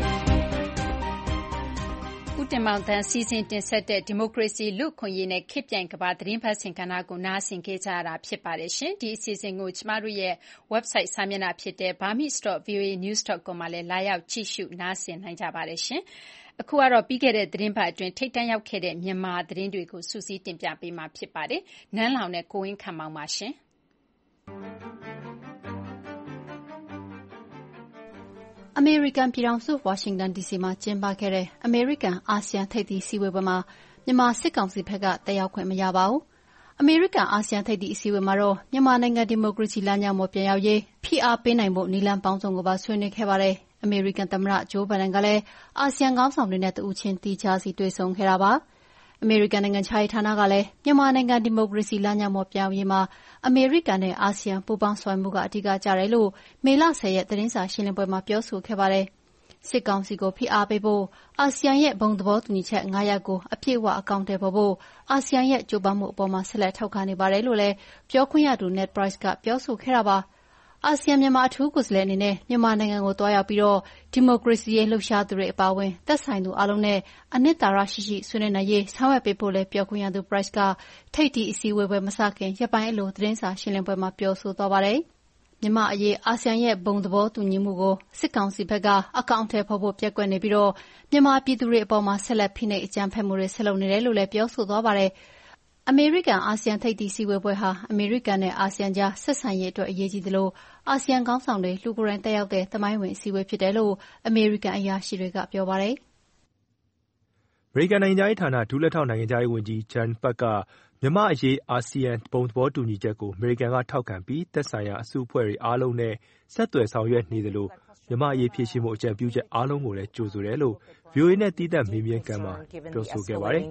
ဦးတင်မောင်သန်းစီစဉ်တင်ဆက်တဲ့ဒီမိုကရေစီလူ့အခွင့်အရေးနဲ့ခေတ်ပြိုင်ကမ္ဘာသတင်းဖတ်ဆင်ကဏ္ဍကိုနားဆင်ခဲ့ကြရတာဖြစ်ပါတယ်ရှင်ဒီအစီအစဉ်ကိုကျမတို့ရဲ့ website စာမျက်နှာဖြစ်တဲ့ burmese.voanews.com မှာလည်းလာရောက်ကြည့်ရှုနားဆင်နိုင်ကြပါတယ်ရှင်အခုကတော့ပြီးခဲ့တဲ့သတင်းပတ်အတွင်းထိပ်တန်းရောက်ခဲ့တဲ့မြန်မာသတင်းတွေကိုစူးစီးတင်ပြပေးမှာဖြစ်ပါတယ်နန်းလောင်နဲ့ကိုဝင်းခန့်မောင်ပါရှင်အမေရိကန်ပြည်ထောင်စုဝါရှင်တန် DC မှာကျင်းပခဲ့တဲ့အမေရိကန်အာဆီယံထိပ်သီးစည်းဝေးပွဲမှာမြန်မာစစ်ကောင်စီဘက်ကတက်ရောက်ခွင့်မရပါဘူး။အမေရိကန်အာဆီယံထိပ်သီးအစည်းအဝေးမှာတော့မြန်မာနိုင်ငံဒီမိုကရေစီလမ်းကြောင်းပေါ်ပြန်ရောက်ရေးဖိအားပေးနိုင်ဖို့နည်းလမ်းပေါင်းစုံကိုပါဆွေးနွေးခဲ့ပါတယ်။အမေရိကန်သမ္မတဂျိုးဘိုင်ဒန်ကလည်းအာဆီယံခေါင်းဆောင်တွေနဲ့တဦးချင်းသီးခြားစီတွေ့ဆုံခဲ့တာပါ။အမေရိကန်နိုင်ငံခြားရေးဌာနကလည်းမြန်မာနိုင်ငံဒီမိုကရေစီလမ်းကြောင်းပေါ်ပြောင်းရေးမှာအမေရိကန်နဲ့အာဆီယံပူးပေါင်းဆောင်ရွက်မှုကအဓိကကျတယ်လို့မေလ 10 ရက်သတင်းစာရှင်းလင်းပွဲမှာပြောဆိုခဲ့ပါတယ်။စစ်ကောင်စီကိုဖိအားပေးဖို့အာဆီယံရဲ့ဘုံသဘောတူညီချက်9ရပ်ကိုအပြည့်အဝအကောင်အထည်ဖော်ဖို့အာဆီယံရဲ့ကြိုးပမ်းမှုအပေါ်မှာဆက်လက်ထောက်ခံနေပါတယ်လို့လည်းပြောခွင့်ရသူ Ned Price ကပြောဆိုခဲ့တာပါ။အာဆီယံမြန်မာအထူးကိုယ်စားလှယ်အနေနဲ့မြန်မာနိုင်ငံကိုသွားရောက်ပြီးဒီမိုကရေစီရေးလှုပ်ရှားသူတွေအပါအဝင်သက်ဆိုင်သူအားလုံးနဲ့အနှစ်သာရရှိရှိဆွေးနွေးနိုင်ရေးဆောင်ရွက်ပေးဖို့လည်းပြောခွင့်ရသူ Price ကထိပ်သီးအစည်းအဝေးပွဲမစခင်ရက်ပိုင်းအလိုသတင်းစာရှင်းလင်းပွဲမှာပြောဆိုသွားပါတယ်။မြန်မာအရေးအာဆီယံရဲ့ဘုံသဘောတူညီမှုကိုစစ်ကောင်စီဘက်ကအကောင့်ထဲဖော်ဖို့ပြက်ကွက်နေပြီးတော့မြန်မာပြည်သူတွေအပေါ်မှာဆက်လက်ဖိနှိပ်အကြမ်းဖက်မှုတွေဆက်လုပ်နေတယ်လို့လည်းပြောဆိုသွားပါတယ်။အမေရိကန်အာဆီယံထိပ်သီးစည်းဝေးပွဲဟာအမေရိကန်နဲ့အာဆီယံကြားဆက်ဆံရေးအတွက်အရေးကြီးသလိုအာဆီယံခေါင်းဆောင်တွေလူကိုယ်တိုင်တက်ရောက်တဲ့သမိုင်းဝင်စည်းဝေးဖြစ်တယ်လို့အမေရိကန်အရာရှိတွေကပြောပါတယ်။အမေရိကန်နိုင်ငံခြားရေးဌာနဒုလက်ထောက်နိုင်ငံခြားရေးဝန်ကြီးဂျန်ပတ်ကမြန်မာအရေးအာဆီယံဘုံသဘောတူညီချက်ကိုအမေရိကန်ကထောက်ခံပြီးသက်ဆိုင်ရာအစုအဖွဲ့တွေအားလုံးနဲ့ဆက်သွယ်ဆောင်ရွက်နေသလိုမြန်မာအရေးဖြေရှင်းမှုအကြံပြုချက်အားလုံးကိုလည်းကြိုဆိုတယ်လို့ VOA နဲ့တီးသန့်မေးမြန်းခန်းမှာပြောဆိုခဲ့ပါတယ်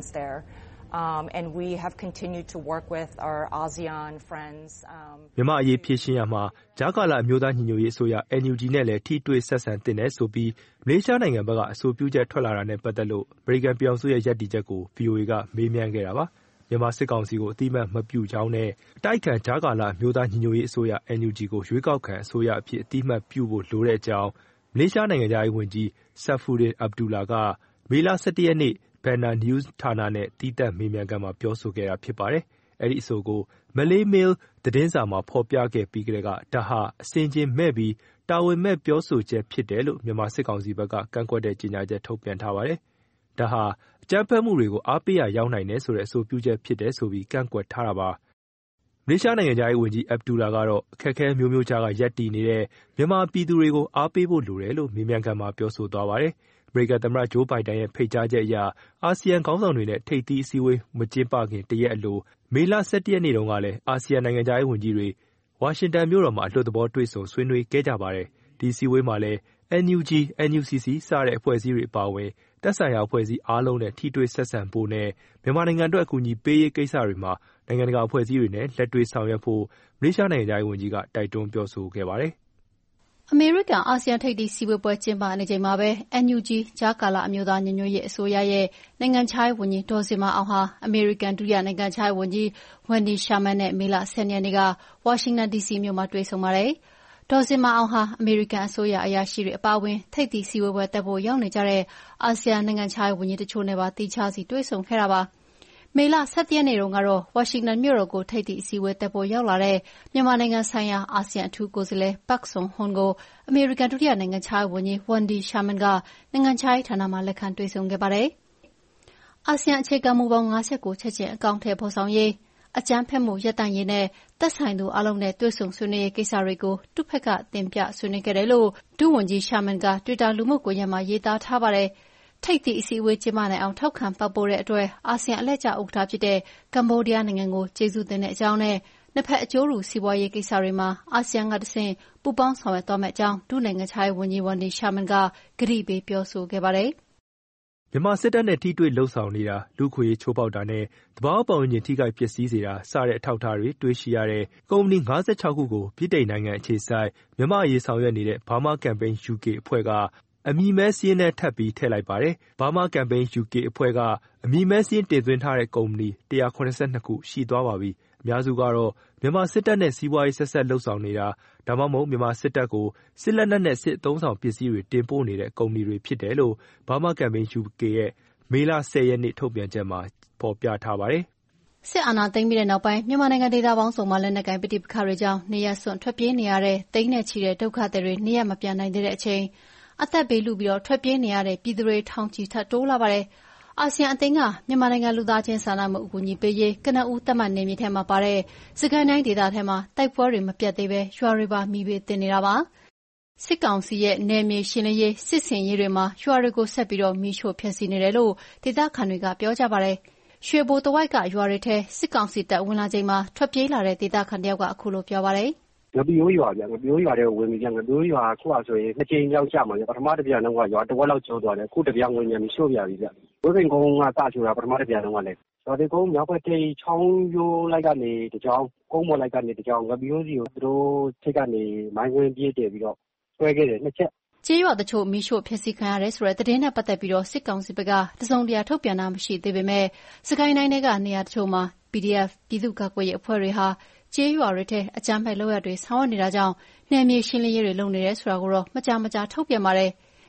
and we have continued to work with our ASEAN friends မြန်မာအရေးဖြေရှင်းရမှာဂျာကာလာအမျိုးသားညီညွတ်ရေးအစိုးရ NUG နဲ့လည်းထိတွေ့ဆက်ဆံတင်တယ်ဆိုပြီးမလေးရှားနိုင်ငံဘက်ကအဆိုပြုချက်ထွက်လာတာနဲ့ပတ်သက်လို့အမေရိကန်ပြည်ထောင်စုရဲ့ယက်တီချက်ကို VOA ကမေးမြန်းခဲ့တာပါမြန်မာစစ်ကောင်စီကိုအတိအမှတ်မပြုကြောင်းနဲ့အတိုက်ခံဂျာကာလာအမျိုးသားညီညွတ်ရေးအစိုးရ NUG ကိုရွေးကောက်ခံအစိုးရအဖြစ်အတိအမှတ်ပြုဖို့လိုတဲ့အကြောင်းမလေးရှားနိုင်ငံခြားရေးဝန်ကြီး Saifuddin Abdullah ကမေလ 17 ရက်နေ့ Banner News ဌာနနဲ့တီးသန့်မေးမြန်းခန်းမှာပြောဆိုခဲ့တာဖြစ်ပါတယ်။အဲဒီအဆိုကို Malay Mail သတင်းစာမှာဖော်ပြခဲ့ပြီးကတည်းကဒါဟာအဆင်ခြင်မဲ့ပြီးတာဝန်မဲ့ပြောဆိုချက်ဖြစ်တယ်လို့မြန်မာစစ်ကောင်စီဘက်ကကန့်ကွက်တဲ့ကြေညာချက်ထုတ်ပြန်ထားပါတယ်။ဒါဟာအကြမ်းဖက်မှုတွေကိုအားပေးရရောက်နိုင်တယ်ဆိုတဲ့အဆိုပြုချက်ဖြစ်တယ်ဆိုပြီးကန့်ကွက်ထားတာပါ။မလေးရှားနိုင်ငံခြားရေးဝန်ကြီး Abdullah ကတော့အခက်အခဲမျိုးမျိုးကြားကရပ်တည်နေတဲ့မြန်မာပြည်သူတွေကိုအားပေးဖို့လိုတယ်လို့မေးမြန်းခန်းမှာပြောဆိုသွားပါတယ်။အမေရိကန်သမ္မတဂျိုးဘိုင်ဒန်ရဲ့ဖိတ်ကြားချက်အရအာဆီယံခေါင်းဆောင်တွေနဲ့ထိပ်သီးအစည်းအဝေးမကျင်းပခင်တရက်အလိုမေလ 17 ရက်နေ့တုန်းကလည်းအာဆီယံနိုင်ငံခြားရေးဝန်ကြီးတွေဝါရှင်တန်မြို့တော်မှာအလွတ်သဘောတွေ့ဆုံဆွေးနွေးခဲ့ကြပါတယ်။ဒီအစည်းအဝေးမှာလည်း NUG, NUCC စတဲ့အဖွဲ့အစည်းတွေအပါအဝင်သက်ဆိုင်ရာအဖွဲ့အစည်းအားလုံးနဲ့ထိတွေ့ဆက်ဆံဖို့နဲ့မြန်မာနိုင်ငံအတွက်အကူအညီပေးရေးကိစ္စတွေမှာနိုင်ငံတကာအဖွဲ့အစည်းတွေနဲ့လက်တွေ့ဆောင်ရွက်ဖို့မလေးရှားနိုင်ငံခြားရေးဝန်ကြီးကတိုက်တွန်းပြောဆိုခဲ့ပါတယ်။အမေရိကန်အာဆီယံထိပ်သီးစည်းဝေးပွဲကျင်းပနေချိန်မှာပဲ NUG ကြားကာလအမျိုးသားညီညွတ်ရေးအစိုးရရဲ့နိုင်ငံခြားရေးဝန်ကြီးဒေါ်ဇင်မာအောင်ဟာအမေရိကန်ဒုတိယနိုင်ငံခြားရေးဝန်ကြီး Wendy Sherman နဲ့မေလ 10 ရက်နေ့ကဝါရှင်တန် DC မြို့မှာတွေ့ဆုံပါတယ်။ဒေါ်ဇင်မာအောင်ဟာအမေရိကန်အစိုးရအရာရှိတွေအပါအဝင်ထိပ်သီးစည်းဝေးပွဲတက်ဖို့ရောက်နေကြတဲ့အာဆီယံနိုင်ငံခြားရေးဝန်ကြီးတချို့နဲ့ပါသီးခြားစီတွေ့ဆုံခဲ့တာပါ။မေလ 17 ရက်နေ့တုန်းကတော့ဝါရှင်တန်မြို့တော်ကိုထိပ်သီးအစည်းအဝေးတက်ဖို့ရောက်လာတဲ့မြန်မာနိုင်ငံဆိုင်ရာအာဆီယံအထူးကိုယ်စားလှယ် Prak Sokhonn ကိုအမေရိကန်ဒုတိယနိုင်ငံခြားရေးဝန်ကြီး Wendy Sherman ကနိုင်ငံခြားရေးဌာနမှာလက်ခံတွေ့ဆုံခဲ့ပါတယ်။အာဆီယံအခြေခံမူပေါင်း50ကိုချက်ချင်းအကောင်အထည်ဖော်ဆောင်ရေးအကြမ်းဖက်မှုရပ်တန့်ရေးနဲ့သက်ဆိုင်သူအားလုံးနဲ့တွေ့ဆုံဆွေးနွေးရေးကိစ္စတွေကိုသူ့ဘက်ကတင်ပြဆွေးနွေးခဲ့တယ်လို့ဒုဝန်ကြီး Sherman က Twitter လူမှုကွန်ရက်မှာရေးသားထားပါတယ်။ထိပ်သီးအစည်းအဝေးကျင်းပနိုင်အောင်ထောက်ခံပံ့ပိုးတဲ့အတွက်အာဆီယံအလှည့်ကျဥက္ကဋ္ဌဖြစ်တဲ့ကမ္ဘောဒီးယားနိုင်ငံကိုကျေးဇူးတင်တဲ့အကြောင်းနဲ့နှစ်ဖက်အကျိုးတူစီးပွားရေးကိစ္စတွေမှာအာဆီယံကတဆင့်ပူးပေါင်းဆောင်ရွက်သွားမယ့်အကြောင်းဒုနိုင်ငံခြားရေးဝန်ကြီး Wendy Sherman ကကတိပေးပြောဆိုခဲ့ပါတယ်။မြန်မာစစ်တပ်နဲ့ထိတွေ့လှုပ်ဆောင်နေတာလူ့အခွင့်အရေးချိုးဖောက်တာနဲ့သဘာဝပတ်ဝန်းကျင်ထိခိုက်ပျက်စီးစေတာစတဲ့အထောက်အထားတွေတွေ့ရှိရတဲ့ကုမ္ပဏီ56ခုကိုဗြိတိန်နိုင်ငံအခြေစိုက်မြန်မာအရေးဆောင်ရွက်နေတဲ့ Burma Campaign UK အဖွဲ့ကအမည်မဲစာရင်းနဲ့ထပ်ပြီးထည့်လိုက်ပါတယ်။ Burma Campaign UK အဖွဲ့ကအမည်မဲစာရင်းတင်သွင်းထားတဲ့ကုမ္ပဏီ182ခုရှိသွားပါပြီ။အများစုကတော့မြန်မာစစ်တပ်နဲ့စီးပွားရေးဆက်စပ်လှုပ်ဆောင်နေတာဒါမှမဟုတ်မြန်မာစစ်တပ်ကိုစစ်လက်နက်နဲ့စစ်အသုံးဆောင်ပစ္စည်းတွေတင်ပို့နေတဲ့ကုမ္ပဏီတွေဖြစ်တယ်လို့ Burma Campaign UK ရဲ့မေလ 10 ရက်နေ့ထုတ်ပြန်ချက်မှာဖော်ပြထားပါတယ်။စစ်အာဏာသိမ်းပြီးတဲ့နောက်ပိုင်းမြန်မာနိုင်ငံဒေသပေါင်းစုံမှာလက်နက်ကိုင်ပဋိပက္ခတွေကြောင့်နေရပ်စွန့်ထွက်ပြေးနေရတဲ့သိန်းနဲ့ချီတဲ့ဒုက္ခသည်တွေနေရပ်မပြန်နိုင်သေးတဲ့အချိန်အသက်ဘေးလုပြီးထွက်ပြေးနေရတဲ့ပြည်သူတွေထောင်ချီထပ်တိုးလာပါတယ်။အာဆီယံအသင်းကမြန်မာနိုင်ငံလူသားချင်းစာနာမှုအကူအညီပေးရေးကနဦးသတ်မှတ်နယ်မြေထဲမှာပါတဲ့စကိုင်းတိုင်းဒေသထဲမှာတိုက်ပွဲတွေမပြတ်သေးပဲရွာတွေပါမီးဘေးသင့်နေတာပါ။စစ်ကောင်စီရဲ့နယ်မြေရှင်းလင်းရေးစစ်ဆင်ရေးတွေမှာရွာတွေကိုဆက်ပြီးမီးရှို့ဖျက်ဆီးနေတယ်လို့ဒေသခံတွေကပြောကြပါတယ်။ရွှေဘိုတဝိုက်ကရွာတွေထဲစစ်ကောင်စီတပ်ဝင်လာချိန်မှာထွက်ပြေးလာတဲ့ဒေသခံတယောက်ကအခုလိုပြောပါတယ်။ငပြိုးရွာဗျငပြိုးရွာတဲ့ဝင်ပြီးငပြိုးရွာခုဆိုရင်2ချိန်ရောက်ကြမှာဗျပထမတစ်ပြန်တော့ရွာတစ်ဝက်လောက်ကျော်သွားတယ်အခုတစ်ပြန်ဝင်ပြန်ပြီးရှို့ပြပြီဗျဝိပင်ကုန်းကစချိုးတာပထမတစ်ပြန်တော့လည်းရွာဒီကုန်းမြောက်ဘက်ထိပ်ချောင်းရိုးလိုက်ကနေတကြောင်ကုန်းပေါ်လိုက်ကနေတကြောင်ငပြိုးစီကိုသူတို့ထိတ်ကနေမိုင်းဝင်းပြေးတယ်ပြီးတော့ဆွဲခဲ့တယ်နှစ်ချက်ကျေးရွာတချို့မီးရှို့ဖျက်ဆီးခံရတယ်ဆိုတဲ့သတင်းနဲ့ပတ်သက်ပြီးစစ်ကောင်စီဘက်ကတစုံတရာထုတ်ပြန်တာမရှိသေးပေမဲ့စကိုင်းတိုင်းတွေကနေရာတချို့မှာ PDF ပြည်သူ့ကာကွယ်ရေးအဖွဲ့တွေဟာကျေးရွာတွေထဲအကြမ်းဖက်လုပ်ရပ်တွေဆောင်ရွက်နေတာကြောင့်နယ်မြေရှင်းလင်းရေးတွေလုပ်နေတယ်ဆိုတာကိုတော့မကြာမကြာထုတ်ပြန်ပါတယ်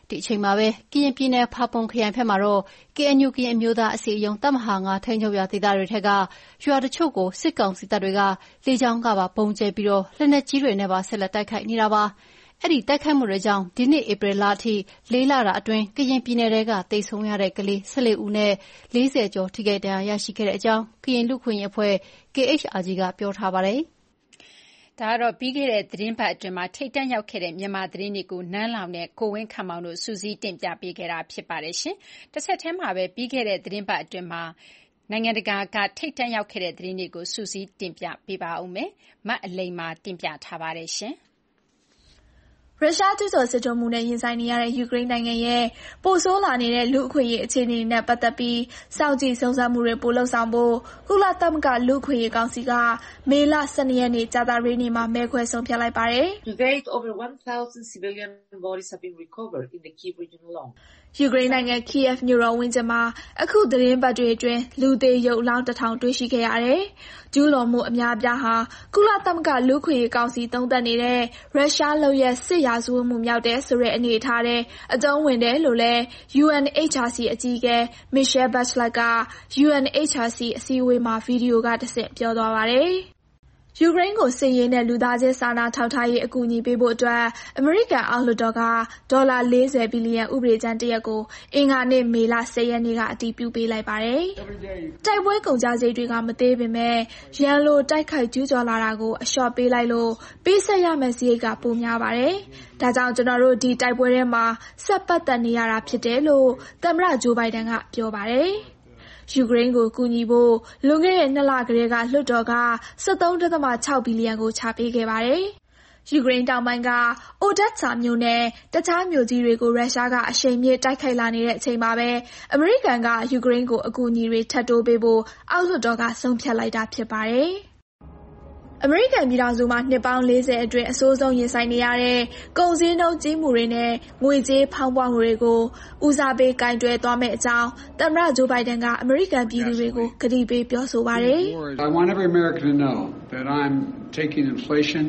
ဒီအချိန်မှာပဲကရင်ပြည်နယ်ဖာပွန်ခရိုင်ဘက်မှာတော့ KNU ကရင်အမျိုးသားအစည်းအရုံးတပ်မဟာ9ထိန်းချုပ်ရာဒေသတွေထက်ကရွာတချို့ကိုစစ်ကောင်စီတပ်တွေကလေကြောင်းကပါပုံကျဲပြီးလက်နက်ကြီးတွေနဲ့ပါဆက်လက်တိုက်ခိုက်နေတာပါ။အဲ့ဒီတိုက်ခိုက်မှုတွေကြောင့်ဒီနှစ်ဧပြီလအထိ4 လတာအတွင်းကရင်ပြည်နယ်ထဲကတိတ်ဆုံးရတဲ့ကလေး14ဦးနဲ့40ကျော်ထိခိုက်ဒဏ်ရာရရှိခဲ့တဲ့အကြောင်းကရင်လူခွင့်ရေးအဖွဲ့ KHRG ကပြောထားပါတယ်။ဒါကတော့ပြီးခဲ့တဲ့သတင်းပတ်အတွင်းမှာထိတ်တန့်ရောက်ခဲ့တဲ့မြန်မာသတင်းတွေကိုနန်းလောင်နဲ့ကိုဝင်းခန့်မောင်တို့စူးစီးတင်ပြပေးခဲ့တာဖြစ်ပါတယ်ရှင်။တစ်ဆက်တည်းမှာပဲပြီးခဲ့တဲ့သတင်းပတ်အတွင်းမှာနိုင်ငံတကာကထိတ်တန့်ရောက်ခဲ့တဲ့သတင်းတွေကိုစူးစီးတင်ပြပေးပါဦးမယ်။မအလိမ်မာတင်ပြထားပါတယ်ရှင်။ရုရှားကျူးကျော်စစ်ထိုးမှုနဲ့ရင်ဆိုင်နေရတဲ့ယူကရိန်းနိုင်ငံရဲ့ပိုဆိုးလာနေတဲ့လူ့အခွင့်အရေးအခြေအနေနဲ့ပတ်သက်ပြီးစောင့်ကြည့်စုံစမ်းမှုတွေပိုလုပ်ဆောင်ဖို့ကုလသမဂ္ဂလူ့အခွင့်အရေးကောင်စီကမေလ12ရက်နေ့ကြာသပတေးနေ့မှာမဲခွဲဆုံးဖြတ်လိုက်ပါတယ်။ To date, over 1,000 civilian bodies have been recovered in the Kyiv region alone. ယူကရိန်းနိုင်ငံကီယက်မြို့တော်ဝန်းကျင်မှာအခုသတင်းပတ်တွေအတွင်းလူသေရုပ်အလောင်း1000တွေ့ရှိခဲ့ရတယ်။ကျူးလွန်မှုအများအပြားဟာကုလသမဂ္ဂလူ့အခွင့်အရေးကောင်စီသုံးသပ်နေတဲ့ရုရှားလုပ်ရပ်စစ်ရာဇဝတ်မှုမြောက်တဲ့ဆိုတဲ့အနေအထားတဲ့အကျုံးဝင်တယ်လို့လည်း UNHRC အကြီးအကဲ Michelle Bachelet က UNHRC အစည်းအဝေးမှာဗီဒီယိုကတဆင့်ပြောသွားပါတယ်။ယူကရိန်းကိုစစ်ရေးနဲ့လူသားချင်းစာနာထောက်ထားရေးအကူအညီပေးဖို့အတွက်အမေရိကန်အောက်လွှတ်တော်ကဒေါ်လာ40ဘီလီယံဥပဒေကြမ်းတစ်ရပ်ကိုအင်္ဂါနေ့မေလ10ရက်နေ့ကအတည်ပြုပေးလိုက်ပါတယ်။တိုက်ပွဲကုန်ကျစရိတ်တွေကမသေးပေမဲ့ရန်လိုတိုက်ခိုက်ကျူးကျော်လာတာကိုအလျှော့ပေးလိုက်လို့ပေးဆက်ရမယ့်စရိတ်ကပိုများပါတယ်။ဒါကြောင့်ကျွန်တော်တို့ဒီတိုက်ပွဲထဲမှာဆက်ပတ်သက်နေရတာဖြစ်တယ်လို့သမ္မတဂျိုးဘိုင်ဒန်ကပြောပါတယ်။ယူကရိန်းကိုကူညီဖို့လွန်ခဲ့တဲ့2လကတည်းကလွှတ်တော်က 13.6 ဘီလီယံကိုချပေးခဲ့ပါတယ်။ယူကရိန်းတောင်ပိုင်းကအိုဒက်ဆာမြို့နဲ့တခြားမြို့ကြီးတွေကိုရုရှားကအရှိန်မြင့်တိုက်ခိုက်လာနေတဲ့အချိန်မှာပဲအမေရိကန်ကယူကရိန်းကိုအကူအညီတွေထပ်တိုးပေးဖို့အောက်လွှတ်တော်ကဆုံးဖြတ်လိုက်တာဖြစ်ပါတယ်။အမေရိကန်ပြည်ထောင်စုမှာနှစ်ပေါင်း40အတွင်းအဆိုးဆုံးရင်ဆိုင်နေရတဲ့ကုန်စည်နှုန်းကြီးမှုတွေနဲ့ငွေကြေးဖောင်းပွမှုတွေကိုဦးစားပေးကင်တွယ်သွားမယ့်အကြောင်းသမ္မတဂျိုးဘိုင်ဒန်ကအမေရိကန်ပြည်သူတွေကိုကတိပေးပြောဆိုပါတယ်။ I want every American to know that I'm taking inflation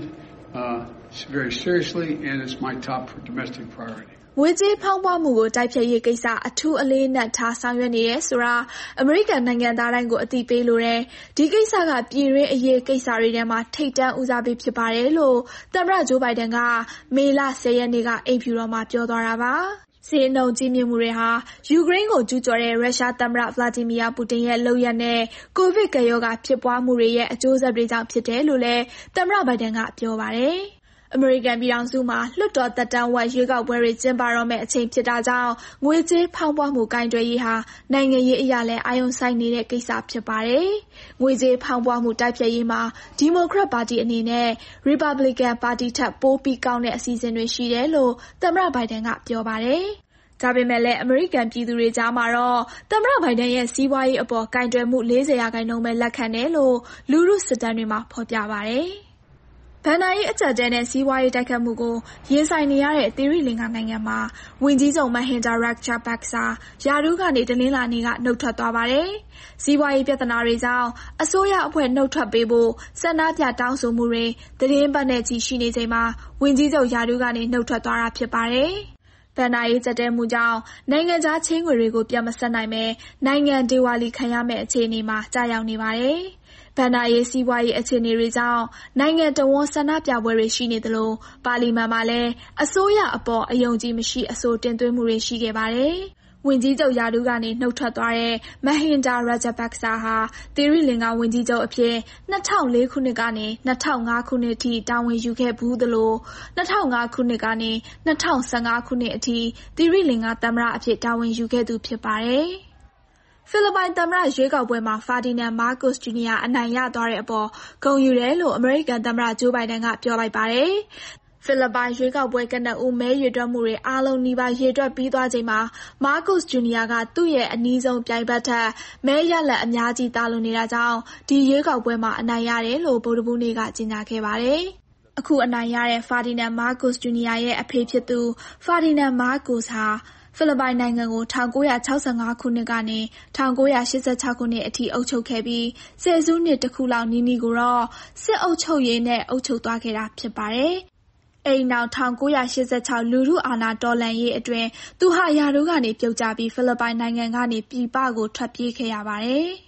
very seriously and it's my top domestic priority. ငွေကြေးဖောင်းပွမှုကိုတိုက်ဖျက်ရေးကိစ္စအထူးအလေးနက်ထားဆောင်ရွက်နေရဲဆိုတာအမေရိကန်နိုင်ငံသားတိုင်းကိုအသိပေးလိုတယ်။ဒီကိစ္စကပြည်တွင်းအရေးကိစ္စတွေထဲမှာထိပ်တန်းဦးစားပေးဖြစ်ပါတယ်လို့သမ္မတဂျိုးဘိုင်ဒန်ကမေလ10ရက်နေ့ကအိမ်ဖြူတော်မှာပြောသွားတာပါ။စစ်အုံကြီးမြင့်မှုတွေဟာယူကရိန်းကိုကျူးကျော်တဲ့ရုရှားသမ္မတဗလာဒီမီယာပူတင်ရဲ့လုပ်ရပ်နဲ့ကိုဗစ်ကပ်ရောဂါဖြစ်ပွားမှုတွေရဲ့အကျိုးဆက်တွေကြောင့်ဖြစ်တယ်လို့လည်းသမ္မတဘိုင်ဒန်ကပြောပါတယ်။အမေရိကန်ပြည်ထောင်စုမှာလွှတ်တော်သက်တမ်းဝက်ရွေးကောက်ပွဲတွေကျင်းပတော့မယ့်အချိန်ဖြစ်တာကြောင့်ငွေကြေးဖောင်းပွမှုကင်တွယ်ရေးဟာနိုင်ငံရေးအရာလည်းအာရုံစိုက်နေတဲ့ကိစ္စဖြစ်ပါတယ်။ငွေကြေးဖောင်းပွမှုတိုက်ဖျက်ရေးမှာဒီမိုကရက်ပါတီအနေနဲ့ရီပတ်ဘလစ်ကန်ပါတီထက်ပိုပြီးကောင်းတဲ့အစီအစဉ်တွေရှိတယ်လို့သမ္မတဘိုင်ဒန်ကပြောပါတယ်။ဒါပေမဲ့လည်းအမေရိကန်ပြည်သူတွေကြားမှာတော့သမ္မတဘိုင်ဒန်ရဲ့စီးပွားရေးအပေါ်ကင်တွယ်မှု40%ပဲလက်ခံတယ်လို့လူထုစစ်တမ်းတွေမှာဖော်ပြပါတယ်။ဘဏ္ဍာရေးအကျပ်အတည်းနဲ့စီးပွားရေးတိုက်ခတ်မှုကိုရင်ဆိုင်နေရတဲ့သီရိလင်္ကာနိုင်ငံမှာဝန်ကြီးချုပ်မဟင်ဒါရက်ချာဘက်ဆာယာထူးကနေတနင်္လာနေ့ကနှုတ်ထွက်သွားပါတယ်။စီးပွားရေးပြဿနာတွေကြောင့်အစိုးရအဖွဲ့နှုတ်ထွက်ပေးဖို့ဆန္ဒပြတောင်းဆိုမှုတွေသတင်းပတ်နဲ့ကြီးရှိနေချိန်မှာဝန်ကြီးချုပ်ယာထူးကနေနှုတ်ထွက်သွားတာဖြစ်ပါတယ်။ဘဏ္ဍာရေးကျပ်တဲမှုကြောင့်နိုင်ငံခြားချင်းငွေတွေကိုပြန်မဆက်နိုင်ပဲနိုင်ငံဒေဝါလီခံရမယ့်အခြေအနေမှာကြာရောက်နေပါတယ်။ဘဏ္ဍာရေးစီးပွားရေးအခြေအနေတွေကြောင့်နိုင်ငံတော်ဝန်ဆန္ဒပြပွဲတွေရှိနေသလိုပါလီမန်မှာလည်းအစိုးရအပေါ်အယုံကြည်မရှိအဆိုတင်သွင်းမှုတွေရှိခဲ့ပါတယ်။ဝန်ကြီးချုပ်ယာထူးကနေနှုတ်ထွက်သွားတဲ့မဟင်ဒါရာဂျပက်ဆာဟာသီရိလင်္ကာဝန်ကြီးချုပ်အဖြစ်2004ခုနှစ်ကနေ2005ခုနှစ်အထိတာဝန်ယူခဲ့ဘူးသလို2005ခုနှစ်ကနေ2015ခုနှစ်အထိသီရိလင်္ကာသမ္မတအဖြစ်တာဝန်ယူခဲ့သူဖြစ်ပါတယ်။ဖိလစ်ပိုင်သမ္မတရွေးကောက်ပွဲမှာဖာဒီနန်မားကိုစ်ဂျူနီယာအနိုင်ရသွားတဲ့အပေါ်ဂုဏ်ယူတယ်လို့အမေရိကန်သမ္မတဂျိုးဘိုင်ဒန်ကပြောလိုက်ပါတယ်။ဖိလစ်ပိုင်ရွေးကောက်ပွဲကနဦးမဲရေတွက်မှုတွေအားလုံးနီးပါးရေတွက်ပြီးသွားချိန်မှာမားကိုစ်ဂျူနီယာကသူ့ရဲ့အနီးဆုံးပြိုင်ဘက်ထက်မဲရလဒ်အများကြီးတာလွန်နေတာကြောင့်ဒီရွေးကောက်ပွဲမှာအနိုင်ရတယ်လို့ဗုဒ္ဓဟူးနေ့ကကြေညာခဲ့ပါတယ်။အခုအနိုင်ရတဲ့ဖာဒီနန်မားကိုစ်ဂျူနီယာရဲ့အဖေဖြစ်သူဖာဒီနန်မားကိုစ်ဟာဖိလစ်ပိုင်နိုင်ငံကို1965ခုနှစ်ကနေ1986ခုနှစ်အထိအုပ်ချုပ်ခဲ့ပြီးဆယ်စုနှစ်တစ်ခုလောက်နီးနီးကိုတော့စစ်အုပ်ချုပ်ရေးနဲ့အုပ်ချုပ်သွားခဲ့တာဖြစ်ပါတယ်။အိမ်နောက်1986လူထုအာဏာတော်လှန်ရေးအတွင်းသူဟာရာထူးကနေပြုတ်ကျပြီးဖိလစ်ပိုင်နိုင်ငံကနေပြည်ပကိုထွက်ပြေးခဲ့ရပါတယ်။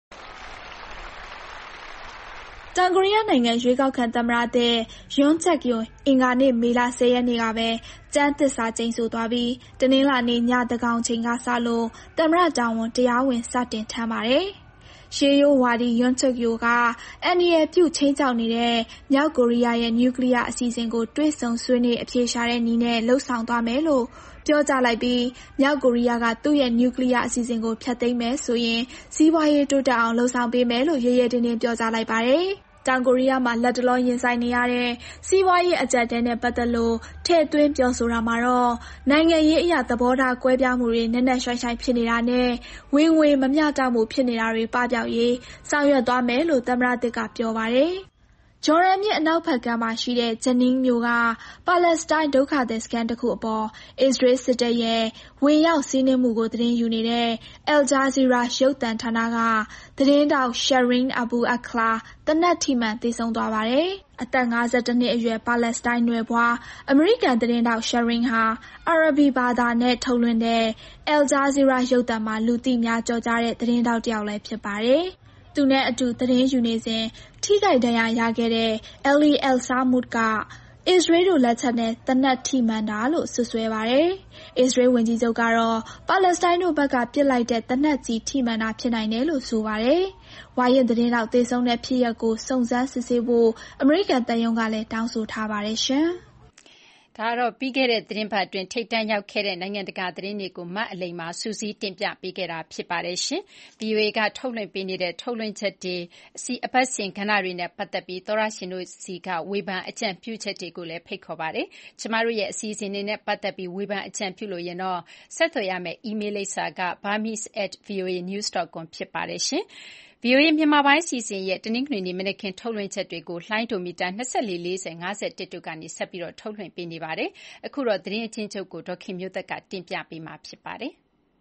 တောင်ကိုရီးယားနိုင်ငံရွေးကောက်ခံသမ္မတသစ်ယွန်းချက်ယွန်အင်္ဂါနေ့မေလ10ရက်နေ့ကပဲကျမ်းသစ္စာကျိန်ဆိုသွားပြီးတနင်္လာနေ့ညသန်းခေါင်ချိန်ကစလို့သမ္မတတာဝန်တရားဝင်စတင်ထမ်းပါတယ်။ရှေးရိုးဝါဒီယွန်းချက်ယိုကအန်ဒီရပြုတ်ချင်းချောက်နေတဲ့မြောက်ကိုရီးယားရဲ့နျူကလ িয়ার အစီအစဉ်ကိုတွဲဆုံဆွေးနွေးအပြေရှားတဲ့နည်းနဲ့လှုပ်ဆောင်သွားမယ်လို့ပြောကြားလိုက်ပြီးမြောက်ကိုရီးယားကသူ့ရဲ့နျူကလ িয়ার အစီအစဉ်ကိုဖျက်သိမ်းမယ်ဆိုရင်စီးပွားရေးတိုးတက်အောင်လှုံ့ဆော်ပေးမယ်လို့ရဲရဲတင်းတင်းပြောကြားလိုက်ပါတယ်။တောင်ကိုရီးယားမှာလက်တလောရင်ဆိုင်နေရတဲ့စီးပွားရေးအကျပ်အတည်းနဲ့ပတ်သက်လို့ထည့်သွင်းပြောဆိုတာမှာတော့နိုင်ငံရေးအရာသဘောထားကွဲပြားမှုတွေနက်နက်ရှိုင်းရှိုင်းဖြစ်နေတာနဲ့ဝင်ငွေမမျှတမှုဖြစ်နေတာတွေပပျောက်ရေးဆောင်ရွက်သွားမယ်လို့သမ္မတသစ်ကပြောပါတယ်။ဂျော်ဒန်မြစ်အနောက်ဘက်ကမ်းမှာရှိတဲ့ဂျနင်းမြို့ကပါလက်စတိုင်းဒုက္ခသည်စခန်းတစ်ခုအပေါ်အစ္စရေးစစ်တပ်ရဲ့ဝင်ရောက်စီးနင်းမှုကိုသတင်းယူနေတဲ့ Al Jazeera ရုပ်သံဌာနကသတင်းတောက် Shireen Abu Akleh သေနတ်ထိမှန်သေဆုံးသွားပါတယ်။အသက်52နှစ်အရွယ်ပါလက်စတိုင်းနွယ်ဖွားအမေရိကန်သတင်းတောက် Shireen ဟာအာရဗီဘာသာနဲ့ထုတ်လွှင့်တဲ့ Al Jazeera ရုပ်သံမှာလူသိများကြော်ကြားတဲ့သတင်းတောက်တစ်ယောက်လည်းဖြစ်ပါတယ်။သူနဲ့အတူသတင်းယူနေစဉ်ထိခိုက်ဒဏ်ရာရခဲ့တဲ့ Ali El-Samud ကအစ္စရေးတို့လက်ချက်နဲ့သေနတ်ထိမှန်တာလို့စွပ်စွဲပါတယ်။အစ္စရေးဝန်ကြီးချုပ်ကတော့ပါလက်စတိုင်းတို့ဘက်ကပစ်လိုက်တဲ့သေနတ်ကြီးထိမှန်တာဖြစ်နိုင်တယ်လို့ဆိုပါတယ်။ဝါရင်သတင်းတောက်သေဆုံးတဲ့ဖြစ်ရပ်ကိုစုံစမ်းစစ်ဆေးဖို့အမေရိကန်သံရုံးကလည်းတောင်းဆိုထားပါတယ်ရှင်။ဒါကတော့ပြီးခဲ့တဲ့သတင်းပတ်အတွင်းထိပ်တန်းရောက်ခဲ့တဲ့နိုင်ငံတကာသတင်းတွေကိုမအလိမ္မာစူးစီးတင်ပြပေးခဲ့တာဖြစ်ပါတယ်ရှင်။ VOA ကထုတ်လွှင့်ပေးနေတဲ့ထုတ်လွှင့်ချက်တွေအပတ်စဉ်ကဏ္ဍတွေနဲ့ပတ်သက်ပြီးသောရရှင်တို့စီကဝေဖန်အကြံပြုချက်တွေကိုလည်းဖိတ်ခေါ်ပါတယ်။ကျမတို့ရဲ့အစီအစဉ်တွေနဲ့ပတ်သက်ပြီးဝေဖန်အကြံပြုလို့ရင်တော့ဆက်သွယ်ရမယ့်အီးမေးလ်လိပ်စာက burmese@voanews.com ဖြစ်ပါတယ်ရှင်။ VOA မြန်မာပိုင်းအစီအစဉ်ရဲ့တနင်္ဂနွေနေ့မနက်ခင်းထုတ်လွှင့်ချက်တွေကိုလှိုင်းဒိုမီတာ24 40 51တို့ကနေဆက်ပြီးထုတ်လွှင့်ပေးနေပါတယ်။အခုတော့သတင်းအချင်းချုပ်ကိုဒေါခင်မျိုးသက်ကတင်ပြပေးမှာဖြစ်ပါတယ်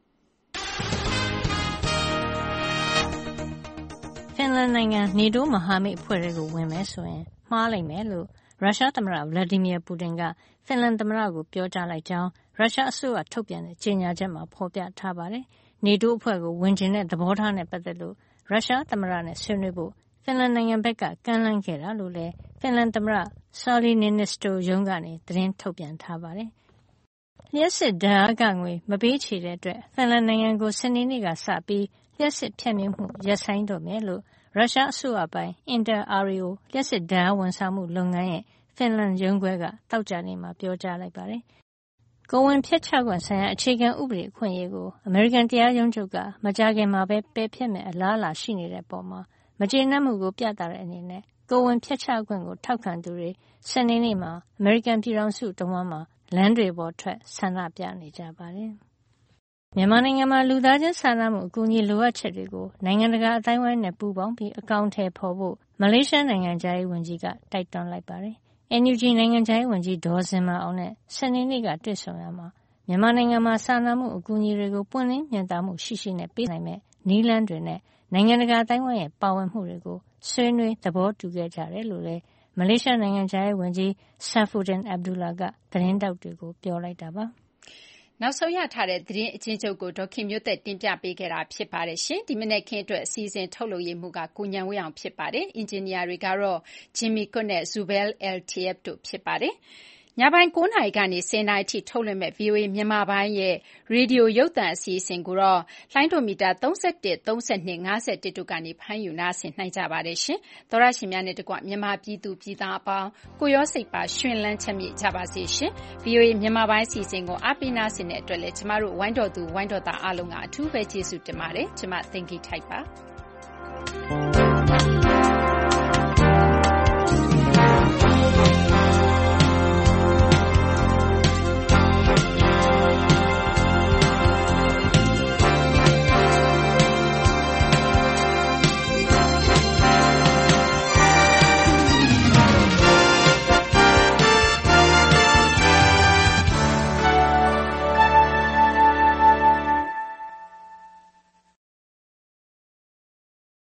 ။ဖင်လန်နိုင်ငံနေတိုးမဟာမိတ်အဖွဲ့တွေကိုဝင်မယ်ဆိုရင်မှားလိမ့်မယ်လို့ရုရှားသမ္မတဗလာဒီမီယာပူတင်ကဖင်လန်သမ္မတကိုပြောကြားလိုက်ကြောင်းရုရှားအစိုးရထုတ်ပြန်တဲ့ကြေညာချက်မှာဖော်ပြထားပါတယ်။နေတိုးအဖွဲ့ကိုဝင်ချင်တဲ့သဘောထားနဲ့ပတ်သက်လို့ရုရှားသမ္မတနဲ့ဆွေးနွေးဖို့ဖင်လန်နိုင်ငံဘက်ကကမ်းလှမ်းခဲ့တာလို့လည်းဖင်လန်သမ္မတဆာလီနီနစ္စတိုရုံးကနေသတင်းထုတ်ပြန်ထားပါတယ်။လျှပ်စစ်ဓာတ်အားခငွေမပေးချေတဲ့အတွက်ဖင်လန်နိုင်ငံကိုစနေနေ့ကစပြီးလျှပ်စစ်ဖြတ်မြင့်မှုရပ်ဆိုင်းတော့မယ်လို့ရုရှားအစိုးရပိုင် Inter-Ario လျှပ်စစ်ဓာတ်အားဝန်ဆောင်မှုလုပ်ငန်းရဲ့ဖင်လန်ရုံးခွဲကသောကြာနေ့မှာပြောကြားလိုက်ပါတယ်။ကိုယ်ဝန်ဖျက်ချခွင့်ဆိုင်ရာအခြေခံဥပဒေအခွင့်အရေးကိုအမေရိကန်တရားရုံးချုပ်ကမကြာခင်မှာပဲပယ်ဖျက်မယ့်အလားအလာရှိနေတဲ့အပေါ်မှာမကျေနပ်မှုကိုပြသတဲ့အနေနဲ့ကိုယ်ဝန်ဖျက်ချခွင့်ကိုထောက်ခံသူတွေစနေနေ့မှာအမေရိကန်ပြည်ထောင်စုတဝန်းမှာလမ်းတွေပေါ်ထွက်ဆန္ဒပြနေကြပါတယ်။မြန်မာနိုင်ငံမှာလူသားချင်းစာနာမှုအကူအညီလိုအပ်ချက်တွေကိုနိုင်ငံတကာအသိုင်းအဝိုင်းနဲ့ပူးပေါင်းပြီးအကောင်အထည်ဖော်ဖို့မလေးရှားနိုင်ငံခြားရေးဝန်ကြီးကတိုက်တွန်းလိုက်ပါတယ်။ NUG နိုင်ငံခြားရေးဝန်ကြီးဒေါ်ဇင်မာအောင်နဲ့စနေနေ့ကတွေ့ဆုံရမှာမြန်မာနိုင်ငံမှာစာနာမှုအကူအညီတွေကိုပွင့်လင်းမြင်သာမှုရှိရှိနဲ့ပေးနိုင်မယ့်နည်းလမ်းတွေနဲ့နိုင်ငံတကာအသိုင်းအဝိုင်းရဲ့ပါဝင်မှုတွေကိုဆွေးနွေးသဘောတူခဲ့ကြတယ်လို့လည်းမလေးရှားနိုင်ငံခြားရေးဝန်ကြီး Saifuddin Abdullah ကသတင်းထောက်တွေကိုပြောလိုက်တာပါ။နောက်ဆုံးရထားတဲ့သတင်းအချင်းချုပ်ကိုဒေါခင်မျိုးသက်တင်ပြပေးခဲ့တာဖြစ်ပါတယ်ရှင်။ဒီမနေ့ခင်းအတွက်အစီအစဉ်ထုတ်လုပ်ရမှုကကိုညံဝင်းအောင်ဖြစ်ပါတယ်။အင်ဂျင်နီယာတွေကတော့ Jimmy Cook နဲ့ Zubel Al-Tayeb တို့ဖြစ်ပါတယ်။ညပိုင်း9နာရီကနေ10နာရီအထိထုတ်လွှင့်မဲ့ VOA မြန်မာပိုင်းရဲ့ရေဒီယိုရုပ်သံအစီအစဉ်ကိုတော့လှိုင်းဒိုမီတာ31 32 51တို့ကနေဖမ်းယူနားဆင်နိုင်ကြပါတယ်ရှင်။သောရရှင်များနဲ့တကွမြန်မာပြည်သူပြည်သားအပေါင်းကိုရောစိတ်ပါရှင်လန်းချမ်းမြေ့ကြပါစေရှင်။ VOA မြန်မာပိုင်းအစီအစဉ်ကိုအားပေးနားဆင်တဲ့အတွက်လည်းကျမတို့ဝိုင်းတော်သူဝိုင်းတော်သားအားလုံးကအထူးပဲကျေးဇူးတင်ပါတယ်။ကျမသိင်္ဂီထိုက်ပါ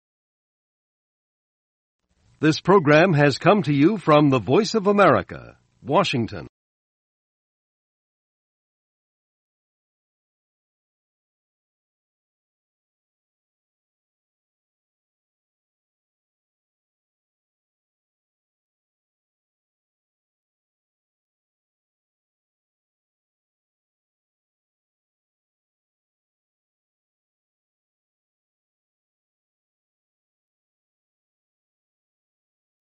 This program has come to you from the Voice of America, Washington.